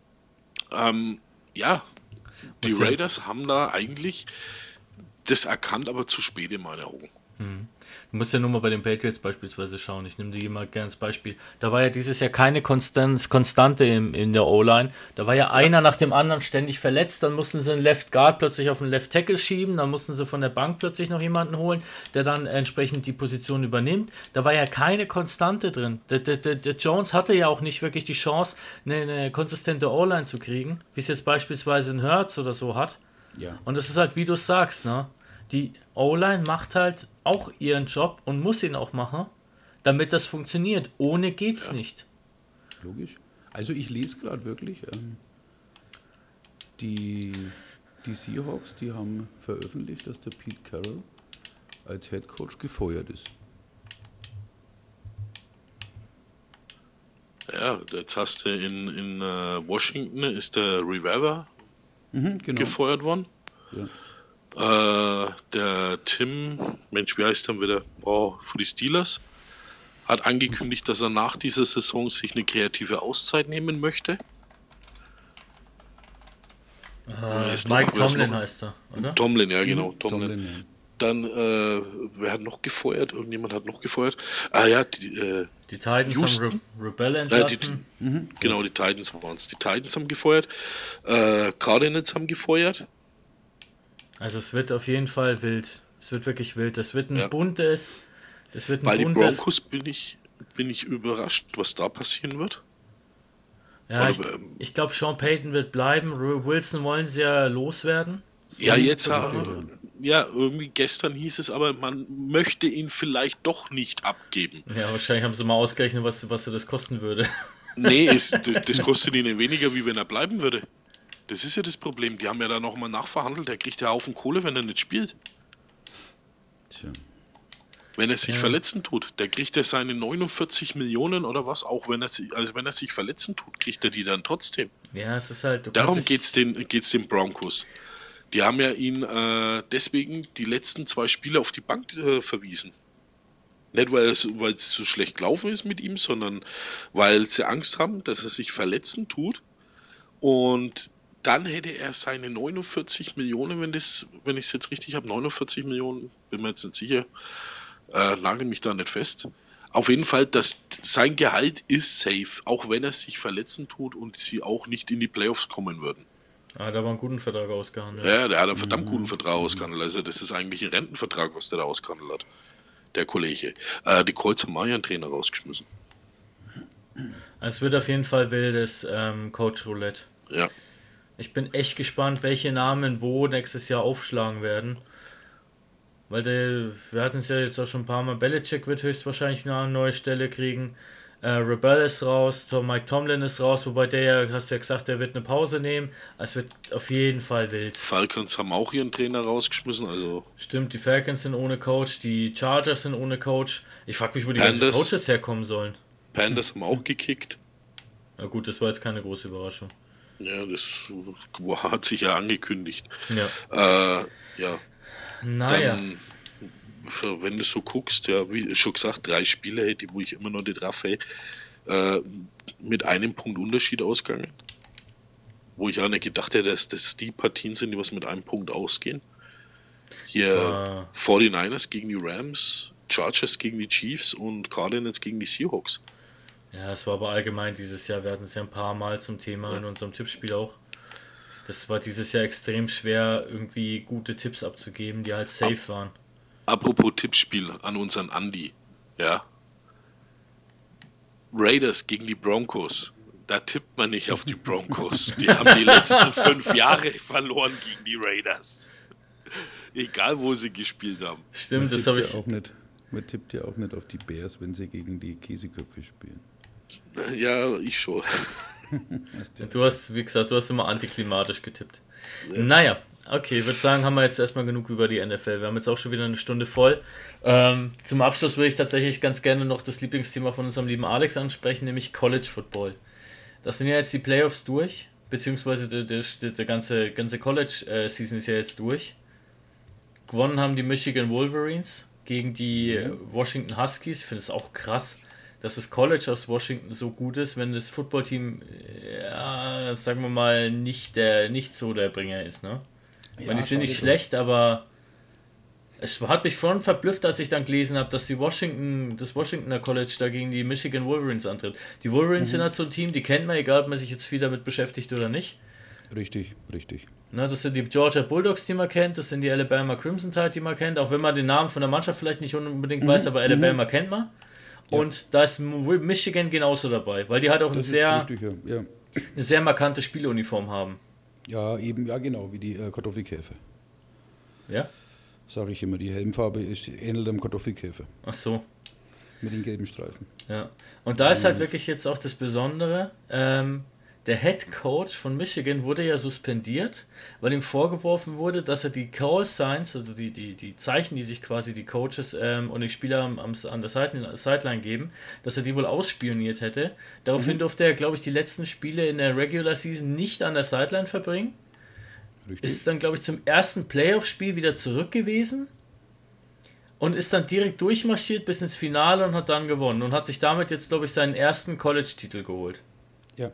Die Muss ja- Raiders haben da eigentlich das erkannt, aber zu spät in meinen Augen. Du musst ja nur mal bei den Patriots beispielsweise schauen. Ich nehme die immer gerne als Beispiel. Da war ja dieses Jahr keine Konstante in der O-Line. Da war ja einer nach dem anderen ständig verletzt. Dann mussten sie einen Left Guard plötzlich auf den Left Tackle schieben. Dann mussten sie von der Bank plötzlich noch jemanden holen, der dann entsprechend die Position übernimmt. Da war ja keine Konstante drin. Der Jones hatte ja auch nicht wirklich die Chance, eine konsistente O-Line zu kriegen, wie es jetzt beispielsweise ein Hurts oder so hat. Ja. Und das ist halt, wie du es sagst, ne? Die O-Line macht halt auch ihren Job und muss ihn auch machen, damit das funktioniert. Ohne geht's nicht. Logisch. Also ich lese gerade wirklich, die Seahawks, die haben veröffentlicht, dass der Pete Carroll als Head Coach gefeuert ist. Ja, jetzt hast du in Washington ist der Rivera Genau. gefeuert worden. Ja. Der Tim, Mensch, wie heißt der wieder? Für die Steelers, hat angekündigt, dass er nach dieser Saison sich eine kreative Auszeit nehmen möchte. Wer ist Mike noch? Wer ist Tomlin noch? heißt er, oder? Tomlin, ja genau, Tomlin. Tomlin, ja. Dann, wer hat noch gefeuert? Irgendjemand hat noch gefeuert. Die Titans Houston? haben Rebell entlassen. Genau, die Titans waren es. Die Titans haben gefeuert. Cardinals haben gefeuert. Also es wird auf jeden Fall wild. Es wird wirklich wild. Das wird ein Ja. buntes. Das wird ein Bei den buntes. Broncos bin ich überrascht, was da passieren wird. Ja, ich, oder, ich glaube, Sean Payton wird bleiben. Wilson wollen sie ja loswerden. So Ja, ist es jetzt, so. irgendwie gestern hieß es, aber man möchte ihn vielleicht doch nicht abgeben. Ja, wahrscheinlich haben sie mal ausgerechnet, was sie das kosten würde. Nee, das kostet ihnen weniger, wie wenn er bleiben würde. Das ist ja das Problem. Die haben ja da nochmal nachverhandelt. Der kriegt ja Haufen Kohle, wenn er nicht spielt. Tja. Wenn er sich verletzen tut, der kriegt er seine 49 Millionen oder was, auch wenn er sich verletzen tut, kriegt er die dann trotzdem. Ja, es ist halt. Darum geht's den Broncos. Die haben ja ihn deswegen die letzten 2 Spiele auf die Bank verwiesen. Nicht, weil es so schlecht gelaufen ist mit ihm, sondern weil sie Angst haben, dass er sich verletzen tut. Und dann hätte er seine 49 Millionen, wenn ich es jetzt richtig habe, 49 Millionen, bin mir jetzt nicht sicher, nagel mich da nicht fest. Auf jeden Fall, sein Gehalt ist safe, auch wenn er sich verletzen tut und sie auch nicht in die Playoffs kommen würden. Ah, da war einen guten Vertrag ausgehandelt. Ja, der hat einen verdammt guten Vertrag ausgehandelt. Also das ist eigentlich ein Rentenvertrag, was der da ausgehandelt hat, der Kollege. Die Colts haben auch ja einen Trainer rausgeschmissen. Also es wird auf jeden Fall wildes Coach Roulette. Ja. Ich bin echt gespannt, welche Namen wo nächstes Jahr aufschlagen werden. Weil wir hatten es ja jetzt auch schon ein paar Mal. Belichick wird höchstwahrscheinlich noch eine neue Stelle kriegen. Rebel ist raus, Mike Tomlin ist raus, wobei der ja, hast du ja gesagt, der wird eine Pause nehmen. Es wird auf jeden Fall wild. Falcons haben auch ihren Trainer rausgeschmissen, also. Stimmt, die Falcons sind ohne Coach, die Chargers sind ohne Coach. Ich frage mich, wo die ganzen Coaches herkommen sollen. Panthers haben auch gekickt. Na gut, das war jetzt keine große Überraschung. Ja, das hat sich ja angekündigt. Ja. Ja. Naja. Dann, wenn du so guckst, ja, wie schon gesagt, 3 Spiele, die wo ich immer noch nicht raffe, mit einem Punkt Unterschied ausgegangen. Wo ich auch nicht gedacht hätte, dass das die Partien sind, die was mit einem Punkt ausgehen. Hier 49ers gegen die Rams, Chargers gegen die Chiefs und Cardinals gegen die Seahawks. Ja, es war aber allgemein dieses Jahr, wir hatten es ja ein paar Mal zum Thema in unserem Tippspiel auch. Das war dieses Jahr extrem schwer, irgendwie gute Tipps abzugeben, die halt safe waren. Apropos Tippspiel an unseren Andi, ja. Raiders gegen die Broncos. Da tippt man nicht auf die Broncos. Die haben die letzten 5 Jahre verloren gegen die Raiders. Egal, wo sie gespielt haben. Stimmt, das habe ich auch nicht. Man tippt ja auch nicht auf die Bears, wenn sie gegen die Käseköpfe spielen. Ja, ich schon. Du hast, wie gesagt, du hast immer antiklimatisch getippt. Ja. Naja, okay, ich würde sagen, haben wir jetzt erstmal genug über die NFL. Wir haben jetzt auch schon wieder eine Stunde voll. Zum Abschluss würde ich tatsächlich ganz gerne noch das Lieblingsthema von unserem lieben Alex ansprechen, nämlich College Football. Das sind ja jetzt die Playoffs durch, beziehungsweise der ganze College-Season ist ja jetzt durch. Gewonnen haben die Michigan Wolverines gegen die Washington Huskies. Ich finde es auch krass, dass das College aus Washington so gut ist, wenn das Footballteam, ja, sagen wir mal, nicht so der Bringer ist, ne? Ja, die sind nicht schlecht, aber es hat mich vorhin verblüfft, als ich dann gelesen habe, dass das Washingtoner College da gegen die Michigan Wolverines antritt. Die Wolverines sind halt so ein Team, die kennt man, egal ob man sich jetzt viel damit beschäftigt oder nicht. Richtig. Na, das sind die Georgia Bulldogs, die man kennt, das sind die Alabama Crimson Tide, die man kennt, auch wenn man den Namen von der Mannschaft vielleicht nicht unbedingt weiß, aber Alabama kennt man. Ja. Und da ist Michigan genauso dabei, weil die halt auch eine sehr markante Spieluniform haben. Ja, eben, ja genau, wie die Kartoffelkäfer. Ja? Sage ich immer, die Helmfarbe ähnelt dem Kartoffelkäfer. Ach so. Mit den gelben Streifen. Ja. Und da ist halt wirklich jetzt auch das Besondere, der Head Coach von Michigan wurde ja suspendiert, weil ihm vorgeworfen wurde, dass er die Call Signs, also die Zeichen, die sich quasi die Coaches und die Spieler an der Sideline geben, dass er die wohl ausspioniert hätte. Daraufhin durfte er, glaube ich, die letzten Spiele in der Regular Season nicht an der Sideline verbringen. Richtig. Ist dann, glaube ich, zum ersten Playoff-Spiel wieder zurück gewesen und ist dann direkt durchmarschiert bis ins Finale und hat dann gewonnen und hat sich damit jetzt, glaube ich, seinen ersten College-Titel geholt. Ja.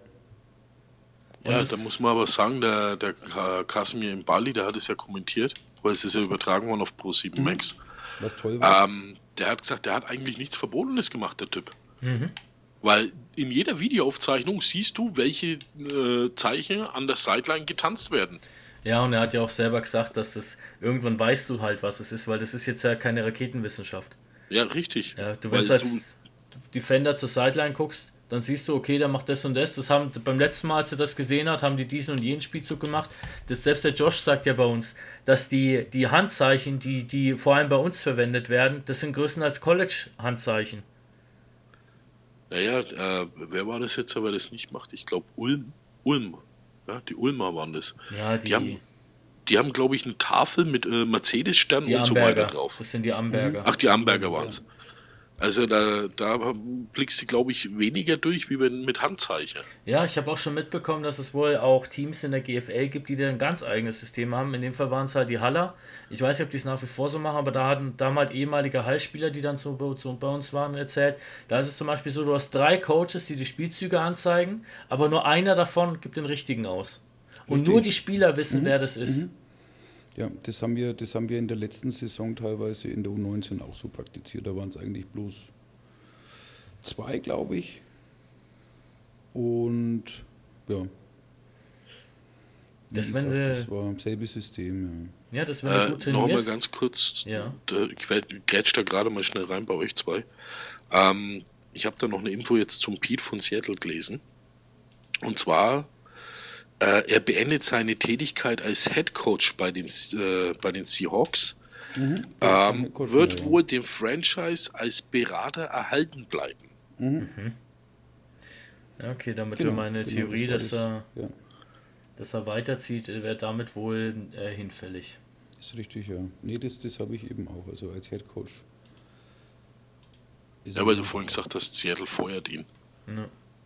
Ja, da muss man aber sagen, der Kasimir Mbali, der hat es ja kommentiert, weil es ist ja übertragen worden auf Pro7 Max. Was toll war. Der hat gesagt, der hat eigentlich nichts Verbotenes gemacht, der Typ. Weil in jeder Videoaufzeichnung siehst du, welche Zeichen an der Sideline getanzt werden. Ja, und er hat ja auch selber gesagt, dass das irgendwann weißt du halt, was es ist, weil das ist jetzt ja keine Raketenwissenschaft. Ja, richtig. Ja, wenn du als Defender zur Sideline guckst, dann siehst du, okay, der macht das und das. Das haben beim letzten Mal, als er das gesehen hat, haben die diesen und jenen Spielzug gemacht. Selbst der Josh sagt ja bei uns, dass die Handzeichen, die vor allem bei uns verwendet werden, das sind größtenteils College-Handzeichen. Naja, wer war das jetzt, wer das nicht macht? Ich glaube Ulm. Ja, die Ulmer waren das. Ja, die haben, glaube ich, eine Tafel mit Mercedes-Stern und so weiter drauf. Das sind die Amberger. Ach, die Amberger waren es. Ja. Also da blickst du, glaube ich, weniger durch, wie mit Handzeichen. Ja, ich habe auch schon mitbekommen, dass es wohl auch Teams in der GFL gibt, die da ein ganz eigenes System haben. In dem Fall waren es halt die Haller. Ich weiß nicht, ob die es nach wie vor so machen, aber da hatten damals ehemalige Hallspieler, die dann so bei uns waren, erzählt. Da ist es zum Beispiel so, du hast 3 Coaches, die Spielzüge anzeigen, aber nur einer davon gibt den richtigen aus. Und nur die Spieler wissen, wer das ist. Ja, das haben wir in der letzten Saison teilweise in der U19 auch so praktiziert. Da waren es eigentlich bloß 2, glaube ich. Und ja. Das war dasselbe System, ja. Ja, das war gut trainiert. Nochmal ganz kurz, ich grätsch da gerade mal schnell rein bei euch 2. Ich habe da noch eine Info jetzt zum Pete von Seattle gelesen. Und zwar er beendet seine Tätigkeit als Head Coach bei den Seahawks, wird wohl dem Franchise als Berater erhalten bleiben. Ja, okay, damit Genau, wäre meine genau, Theorie, das war dass er weiterzieht, wäre damit wohl hinfällig. ist richtig, ja. Nee, das habe ich eben auch, also als Head Coach. Ja, weil du vorhin gesagt hast, Seattle feuert ihn. Ja.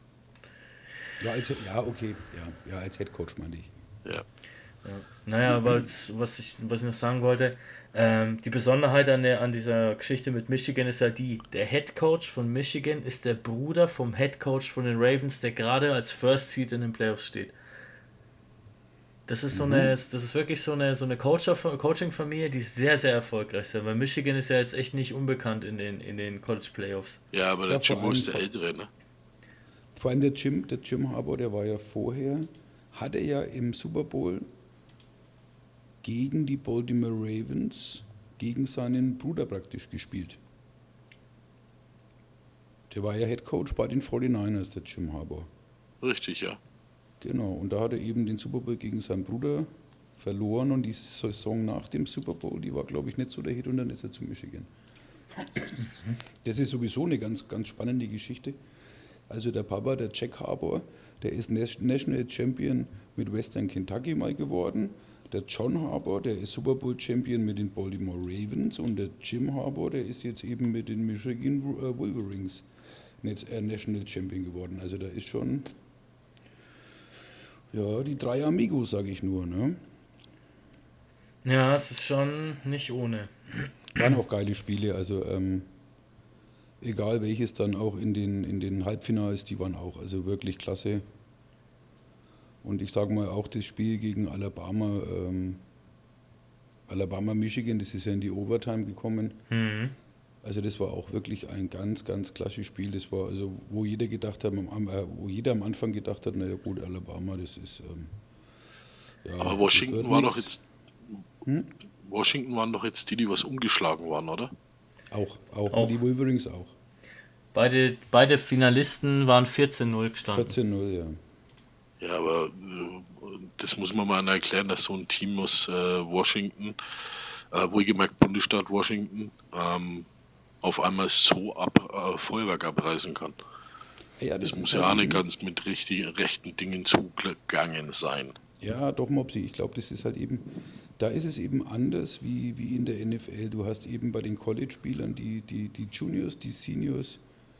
Okay, als Head Coach meinte ich. Ja. Naja, aber was ich noch sagen wollte, die Besonderheit an dieser Geschichte mit Michigan ist ja der Head Coach von Michigan ist der Bruder vom Head Coach von den Ravens, der gerade als First Seed in den Playoffs steht. Das ist das ist wirklich so eine Coaching-Familie, die sehr, sehr erfolgreich ist. Weil Michigan ist ja jetzt echt nicht unbekannt in den College Playoffs. Ja, aber der Jimbo ist der Ältere, ne? Vor allem der Jim Harbaugh, der war ja vorher, hatte ja im Super Bowl gegen die Baltimore Ravens, gegen seinen Bruder praktisch gespielt. Der war ja Head Coach bei den 49ers, der Jim Harbaugh. Richtig, ja. Genau, und da hat er eben den Super Bowl gegen seinen Bruder verloren und die Saison nach dem Super Bowl, die war, glaube ich, nicht so der Hit und dann ist er zu Michigan. Das ist sowieso eine ganz, ganz spannende Geschichte. Also der Papa, der Jack Harbaugh, der ist National Champion mit Western Kentucky mal geworden. Der John Harbaugh, der ist Super Bowl Champion mit den Baltimore Ravens und der Jim Harbaugh, der ist jetzt eben mit den Michigan Wolverines National Champion geworden. Also da ist schon, ja, die drei Amigos, sage ich nur, ne? Ja, es ist schon nicht ohne. Waren auch geile Spiele, also egal welches dann auch in den Halbfinals, die waren auch also wirklich klasse. Und ich sage mal auch das Spiel gegen Alabama, Michigan, das ist ja in die Overtime gekommen. Mhm. Also das war auch wirklich ein ganz, ganz klasse Spiel. Das war also, wo jeder am Anfang gedacht hat, naja gut, Alabama, das ist ja, aber Washington war doch jetzt Washington waren doch jetzt die was umgeschlagen waren, oder? Auch. Die Wolverines auch. Beide Finalisten waren 14-0 gestanden. 14-0, ja. Ja, aber das muss man mal erklären, dass so ein Team aus Washington, wohlgemerkt Bundesstaat Washington, auf einmal so Feuerwerk abreißen kann. Ja, das muss ja auch nicht ganz mit rechten Dingen zugegangen sein. Ja, doch, Mopsi. Ich glaube, das ist halt eben, da ist es eben anders wie in der NFL. Du hast eben bei den College-Spielern die Juniors, die Seniors.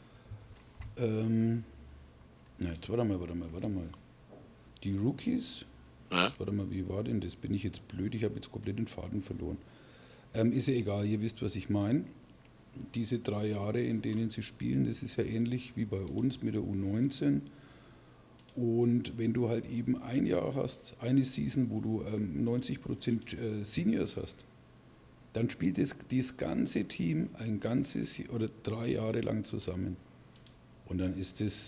Jetzt warte mal. Die Rookies. Ja? Warte mal, wie war denn das? Bin ich jetzt blöd? Ich habe jetzt komplett den Faden verloren. Ist ja egal, ihr wisst, was ich meine. Diese 3 Jahre, in denen sie spielen, das ist ja ähnlich wie bei uns mit der U19. Und wenn du halt eben ein Jahr hast, eine Season, wo du 90% Seniors hast, dann spielt das ganze Team ein ganzes oder 3 Jahre lang zusammen. Und dann ist das,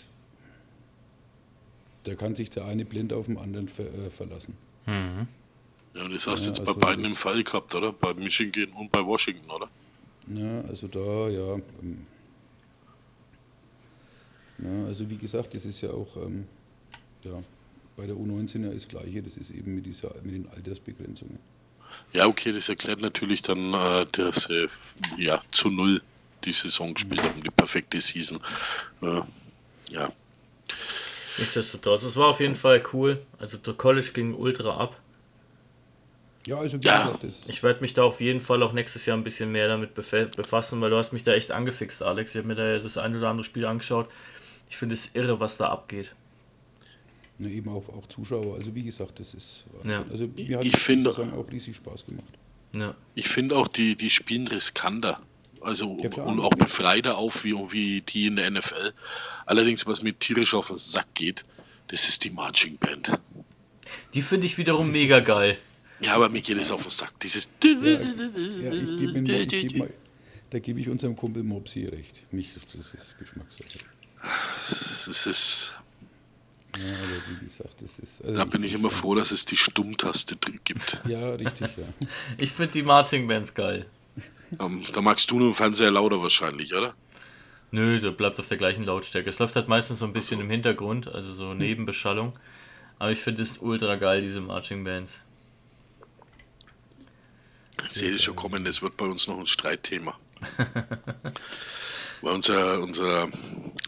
da kann sich der eine blind auf den anderen verlassen. Mhm. Ja, und das hast du jetzt also bei beiden im Fall gehabt, oder? Bei Michigan und bei Washington, oder? Ja, also da, ja. Also wie gesagt, das ist ja auch, bei der U19 ja das Gleiche, das ist eben mit den Altersbegrenzungen. Ja, okay, das erklärt natürlich dann, dass sie zu 0 die Saison gespielt haben, die perfekte Season. Ja. Nichtsdestotrotz, es war auf jeden Fall cool. Also der College ging ultra ab. Ja, also wie gesagt, ich werde mich da auf jeden Fall auch nächstes Jahr ein bisschen mehr damit befassen, weil du hast mich da echt angefixt, Alex. Ich habe mir da das ein oder andere Spiel angeschaut. Ich finde es irre, was da abgeht. Ja, eben auch Zuschauer. Also wie gesagt, das ist Wahnsinn. Ja. Also mir hat Ich finde auch riesig Spaß gemacht. Ja. Ich finde auch, die spielen riskanter. Also Ja, klar. und auch befreiter auf wie die in der NFL. Allerdings, was mir tierisch auf den Sack geht, das ist die Marching Band. Die finde ich wiederum mega geil. Ja, aber mir geht es auf den Sack. Dieses Da gebe ich unserem Kumpel Mopsi recht. Das ist Geschmackssache. Das ist. Ja, aber wie gesagt, das ist. Also Da bin ich immer froh, dass es die Stummtaste gibt. Ja, richtig, ja. Ich finde die Marching Bands geil. Da magst du nur im Fernseher lauter wahrscheinlich, oder? Nö, der bleibt auf der gleichen Lautstärke. Es läuft halt meistens so ein bisschen im Hintergrund, also so Nebenbeschallung. Aber ich finde es ultra geil, diese Marching Bands. Ich sehe das schon kommen, das wird bei uns noch ein Streitthema. Weil unser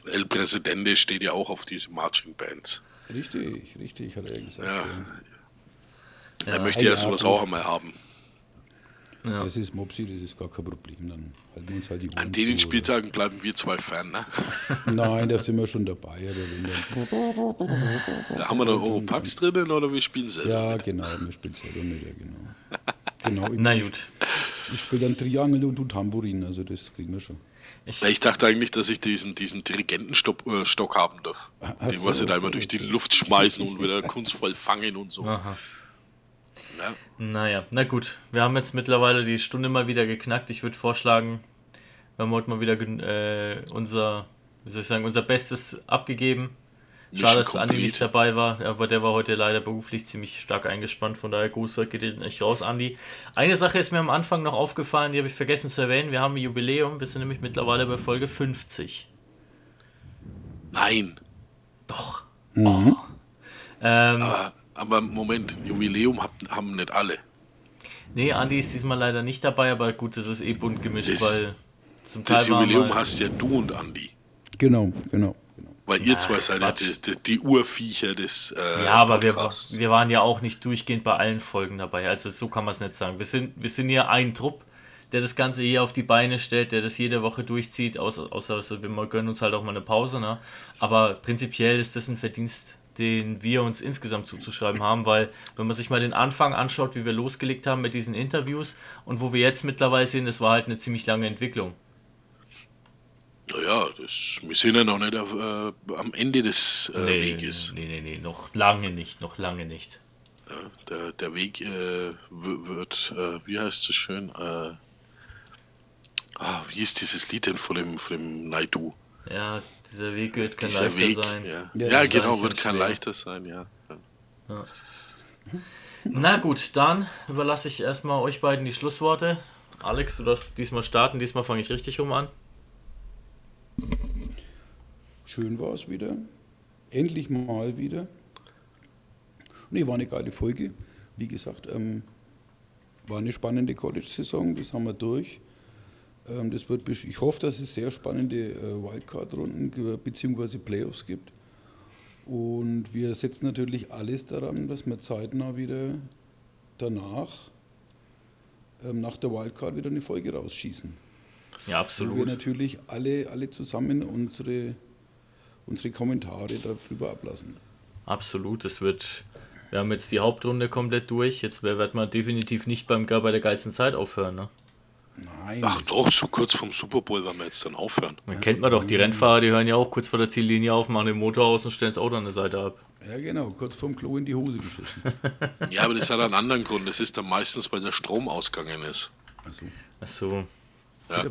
El Presidente steht ja auch auf diese Marching Bands. Richtig, hat er gesagt. Ja. Er möchte ja sowas auch einmal haben. Ja. Das ist Mopsi, das ist gar kein Problem. Dann halten wir uns halt die An den Spieltagen bleiben wir 2 fern, ne? Nein, da sind wir schon dabei. Aber wenn dann da haben wir noch Europax drinnen oder wir spielen selber? Ja, genau, wir spielen selber mit, ja, genau. Na gut. Ich spiele dann Triangel und du Tambourin, also das kriegen wir schon. Ich dachte eigentlich, dass ich diesen Dirigentenstock haben darf. Den, was sie da immer durch die Luft schmeißen und wieder kunstvoll fangen und so. Aha. Ja. Naja, na gut. Wir haben jetzt mittlerweile die Stunde mal wieder geknackt. Ich würde vorschlagen, wir haben heute mal wieder unser Bestes abgegeben. Schade, dass Andi nicht dabei war, aber der war heute leider beruflich ziemlich stark eingespannt. Von daher Gruß geht echt raus, Andi. Eine Sache ist mir am Anfang noch aufgefallen, die habe ich vergessen zu erwähnen. Wir haben ein Jubiläum. Wir sind nämlich mittlerweile bei Folge 50. Nein. Doch. Mhm. Oh. Aber Moment, Jubiläum haben nicht alle. Nee, Andi ist diesmal leider nicht dabei, aber gut, das ist bunt gemischt, weil zum Teil das Jubiläum hast ja du und Andi. Genau. Weil ihr zwei seid ja die Urviecher des ja, aber wir waren ja auch nicht durchgehend bei allen Folgen dabei, also so kann man es nicht sagen. Wir sind ja ein Trupp, der das Ganze hier auf die Beine stellt, der das jede Woche durchzieht, außer wir gönnen uns halt auch mal eine Pause, ne? Aber prinzipiell ist das ein Verdienst, den wir uns insgesamt zuzuschreiben haben, weil wenn man sich mal den Anfang anschaut, wie wir losgelegt haben mit diesen Interviews und wo wir jetzt mittlerweile sind, das war halt eine ziemlich lange Entwicklung. Naja, wir sind ja noch nicht am Ende des Weges. Nee, noch lange nicht. Ja, der Weg wird, wie heißt es schön, wie ist dieses Lied denn von dem Naidu? Ja, dieser Weg wird kein leichter sein. Ja, genau, wird kein leichter sein, ja. Na gut, dann überlasse ich erstmal euch beiden die Schlussworte. Alex, du darfst diesmal starten, diesmal fange ich richtig rum an. Schön war es wieder. Endlich mal wieder. Nee, war eine geile Folge. Wie gesagt, war eine spannende College-Saison, das haben wir durch. Ich hoffe, dass es sehr spannende Wildcard-Runden bzw. Playoffs gibt. Und wir setzen natürlich alles daran, dass wir zeitnah wieder danach, nach der Wildcard, wieder eine Folge rausschießen. Ja, absolut. Wo wir natürlich alle zusammen unsere Kommentare darüber ablassen. Absolut, wir haben jetzt die Hauptrunde komplett durch. Jetzt wird man definitiv nicht bei der geilsten Zeit aufhören, ne? Nein. Ach doch, so kurz vom Super Bowl werden wir jetzt dann aufhören. Man kennt man doch, die Rennfahrer, die hören ja auch kurz vor der Ziellinie auf, machen den Motor aus und stellen das Auto an der Seite ab. Ja genau, kurz vorm Klo in die Hose geschissen. Ja, aber das hat einen anderen Grund. Das ist dann meistens, weil der Strom ausgegangen ist. Ach so. Ja.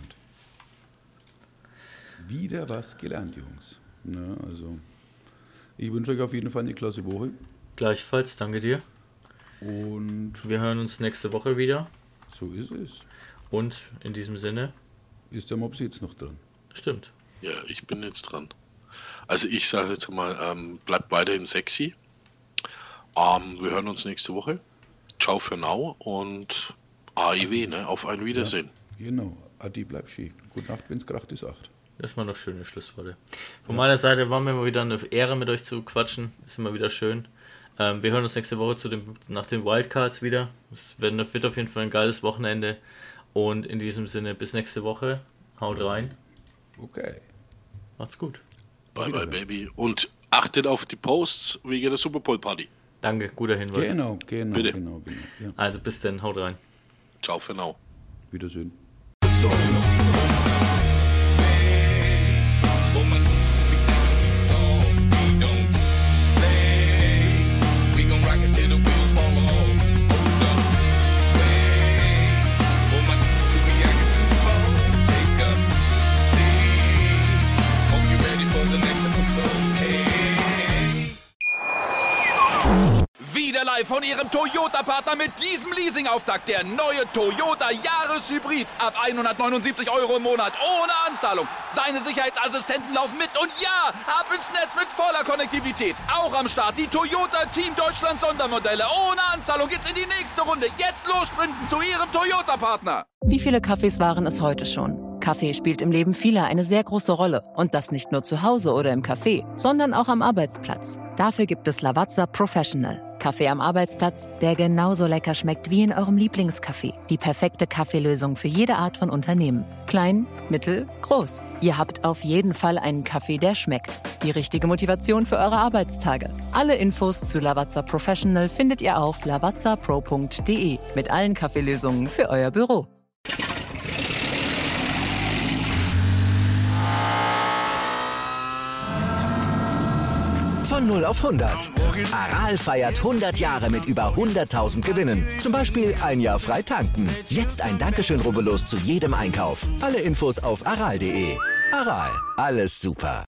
Wieder was gelernt, Jungs. Na, also, ich wünsche euch auf jeden Fall eine klasse Woche. Gleichfalls, danke dir. Und wir hören uns nächste Woche wieder. So ist es. Und in diesem Sinne... Ist der Mops jetzt noch dran? Stimmt. Ja, ich bin jetzt dran. Also ich sage jetzt mal, bleibt weiterhin sexy. Wir hören uns nächste Woche. Ciao für now und AIW, ne? Auf ein Wiedersehen. Ja, genau. Adi, bleib schön. Gute Nacht, wenn's kracht ist 8. Das waren noch schöne Schlussworte. Von meiner Seite war mir mal wieder eine Ehre, mit euch zu quatschen. Ist immer wieder schön. Wir hören uns nächste Woche nach den Wildcards wieder. Es wird auf jeden Fall ein geiles Wochenende. Und in diesem Sinne, bis nächste Woche. Haut rein. Okay. Macht's gut. Bye bye, Baby. Und achtet auf die Posts wegen der Super Bowl Party. Danke, guter Hinweis. Genau. Bitte. Genau. Ja. Also bis dann, haut rein. Ciao für now. Wiedersehen. Live von Ihrem Toyota-Partner mit diesem Leasing-Auftakt. Der neue Toyota Jahreshybrid. Ab 179 € im Monat. Ohne Anzahlung. Seine Sicherheitsassistenten laufen mit. Und ja, ab ins Netz mit voller Konnektivität. Auch am Start die Toyota Team Deutschland Sondermodelle. Ohne Anzahlung geht's in die nächste Runde. Jetzt los sprinten zu Ihrem Toyota-Partner. Wie viele Kaffees waren es heute schon? Kaffee spielt im Leben vieler eine sehr große Rolle. Und das nicht nur zu Hause oder im Café, sondern auch am Arbeitsplatz. Dafür gibt es Lavazza Professional. Kaffee am Arbeitsplatz, der genauso lecker schmeckt wie in eurem Lieblingscafé. Die perfekte Kaffeelösung für jede Art von Unternehmen. Klein, mittel, groß. Ihr habt auf jeden Fall einen Kaffee, der schmeckt. Die richtige Motivation für eure Arbeitstage. Alle Infos zu Lavazza Professional findet ihr auf lavazzapro.de mit allen Kaffeelösungen für euer Büro. Von 0 auf 100. Aral feiert 100 Jahre mit über 100.000 Gewinnen. Zum Beispiel ein Jahr frei tanken. Jetzt ein Dankeschön, rubbellos zu jedem Einkauf. Alle Infos auf aral.de. Aral, alles super.